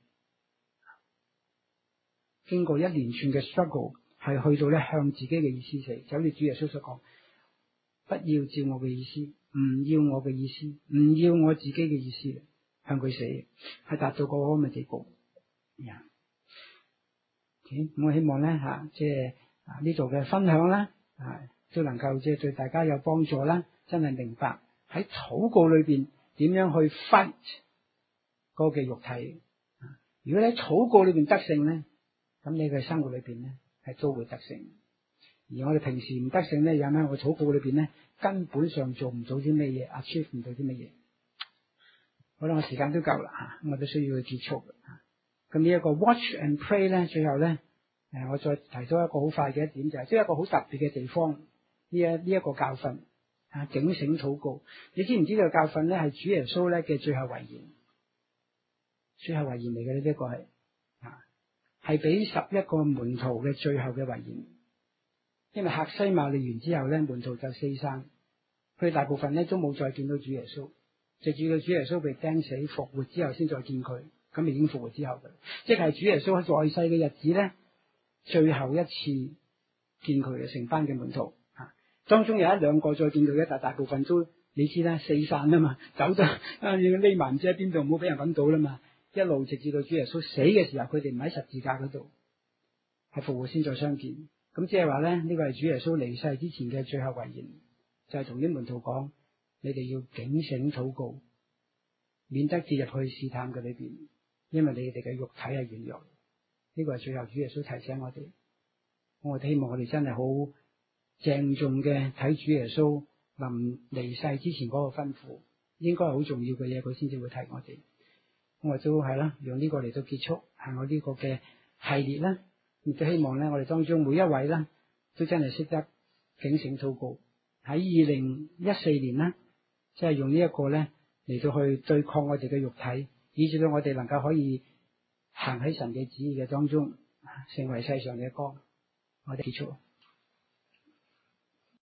經過一連串嘅 struggle， 係去到咧向自己嘅意思死，就好似主耶穌所講，不要照我嘅意思，唔要我嘅意思，唔要我自己嘅意思，向佢死，係達到嗰個咁嘅地步。咁我希望咧即係呢度嘅分享啦，都能夠即係對大家有幫助啦，真係明白喺禱告裏邊點樣去 fight 嗰個嘅肉體。如果你喺禱告裏邊得勝咧，咁你嘅生活裏邊咧係都會得勝。而我哋平時唔得勝咧，有咩？我禱告裏邊咧根本上做唔到啲咩嘢，achieve 唔到啲乜嘢。好啦，我時間都夠啦我都需要去結束。咁呢一個 watch and pray 咧，最後咧我再提到一個好快嘅一點，就係即係一個好特別嘅地方。呢一個教訓警醒禱告。你知唔知呢個教訓咧係主耶穌咧嘅最後遺言？最後遺言嚟嘅，呢一個係俾11個門徒嘅最後嘅遺言。因為客西馬尼完之後咧，門徒就四散，佢大部分咧都冇再見到主耶穌，直至到主耶穌被釘死復活之後先再見佢。咁已經復活之後嘅，即係主耶穌喺在世嘅日子咧，最後一次見佢嘅成班嘅門徒當中有一兩個再見佢嘅，但大部分都你知啦，四散啊嘛，走咗要匿埋唔知喺邊度，唔好俾人揾到啦嘛。一路直至到主耶穌死嘅時候，佢哋唔喺十字架嗰度，係復活先再相見。咁即係話咧，呢個係主耶穌離世之前嘅最後遺言，就係同啲門徒講：你哋要警醒禱告，免得跌入去試探嘅裏邊，因為你哋嘅肉體係軟弱。呢個係最後主耶穌提醒我哋。我哋希望我哋真係好鄭重嘅睇主耶穌臨離世之前嗰個吩咐，應該係好重要嘅嘢，佢先至會提我哋。我都係啦，用呢個嚟到結束係我呢個嘅系列啦。亦都希望咧，我哋當中每一位啦，都真係識得警醒禱告。喺2014年啦，即係用呢一個咧嚟到去對抗我哋嘅肉體，以至到我哋能夠可以行喺神嘅旨意嘅當中，成為世上嘅光。我哋結束。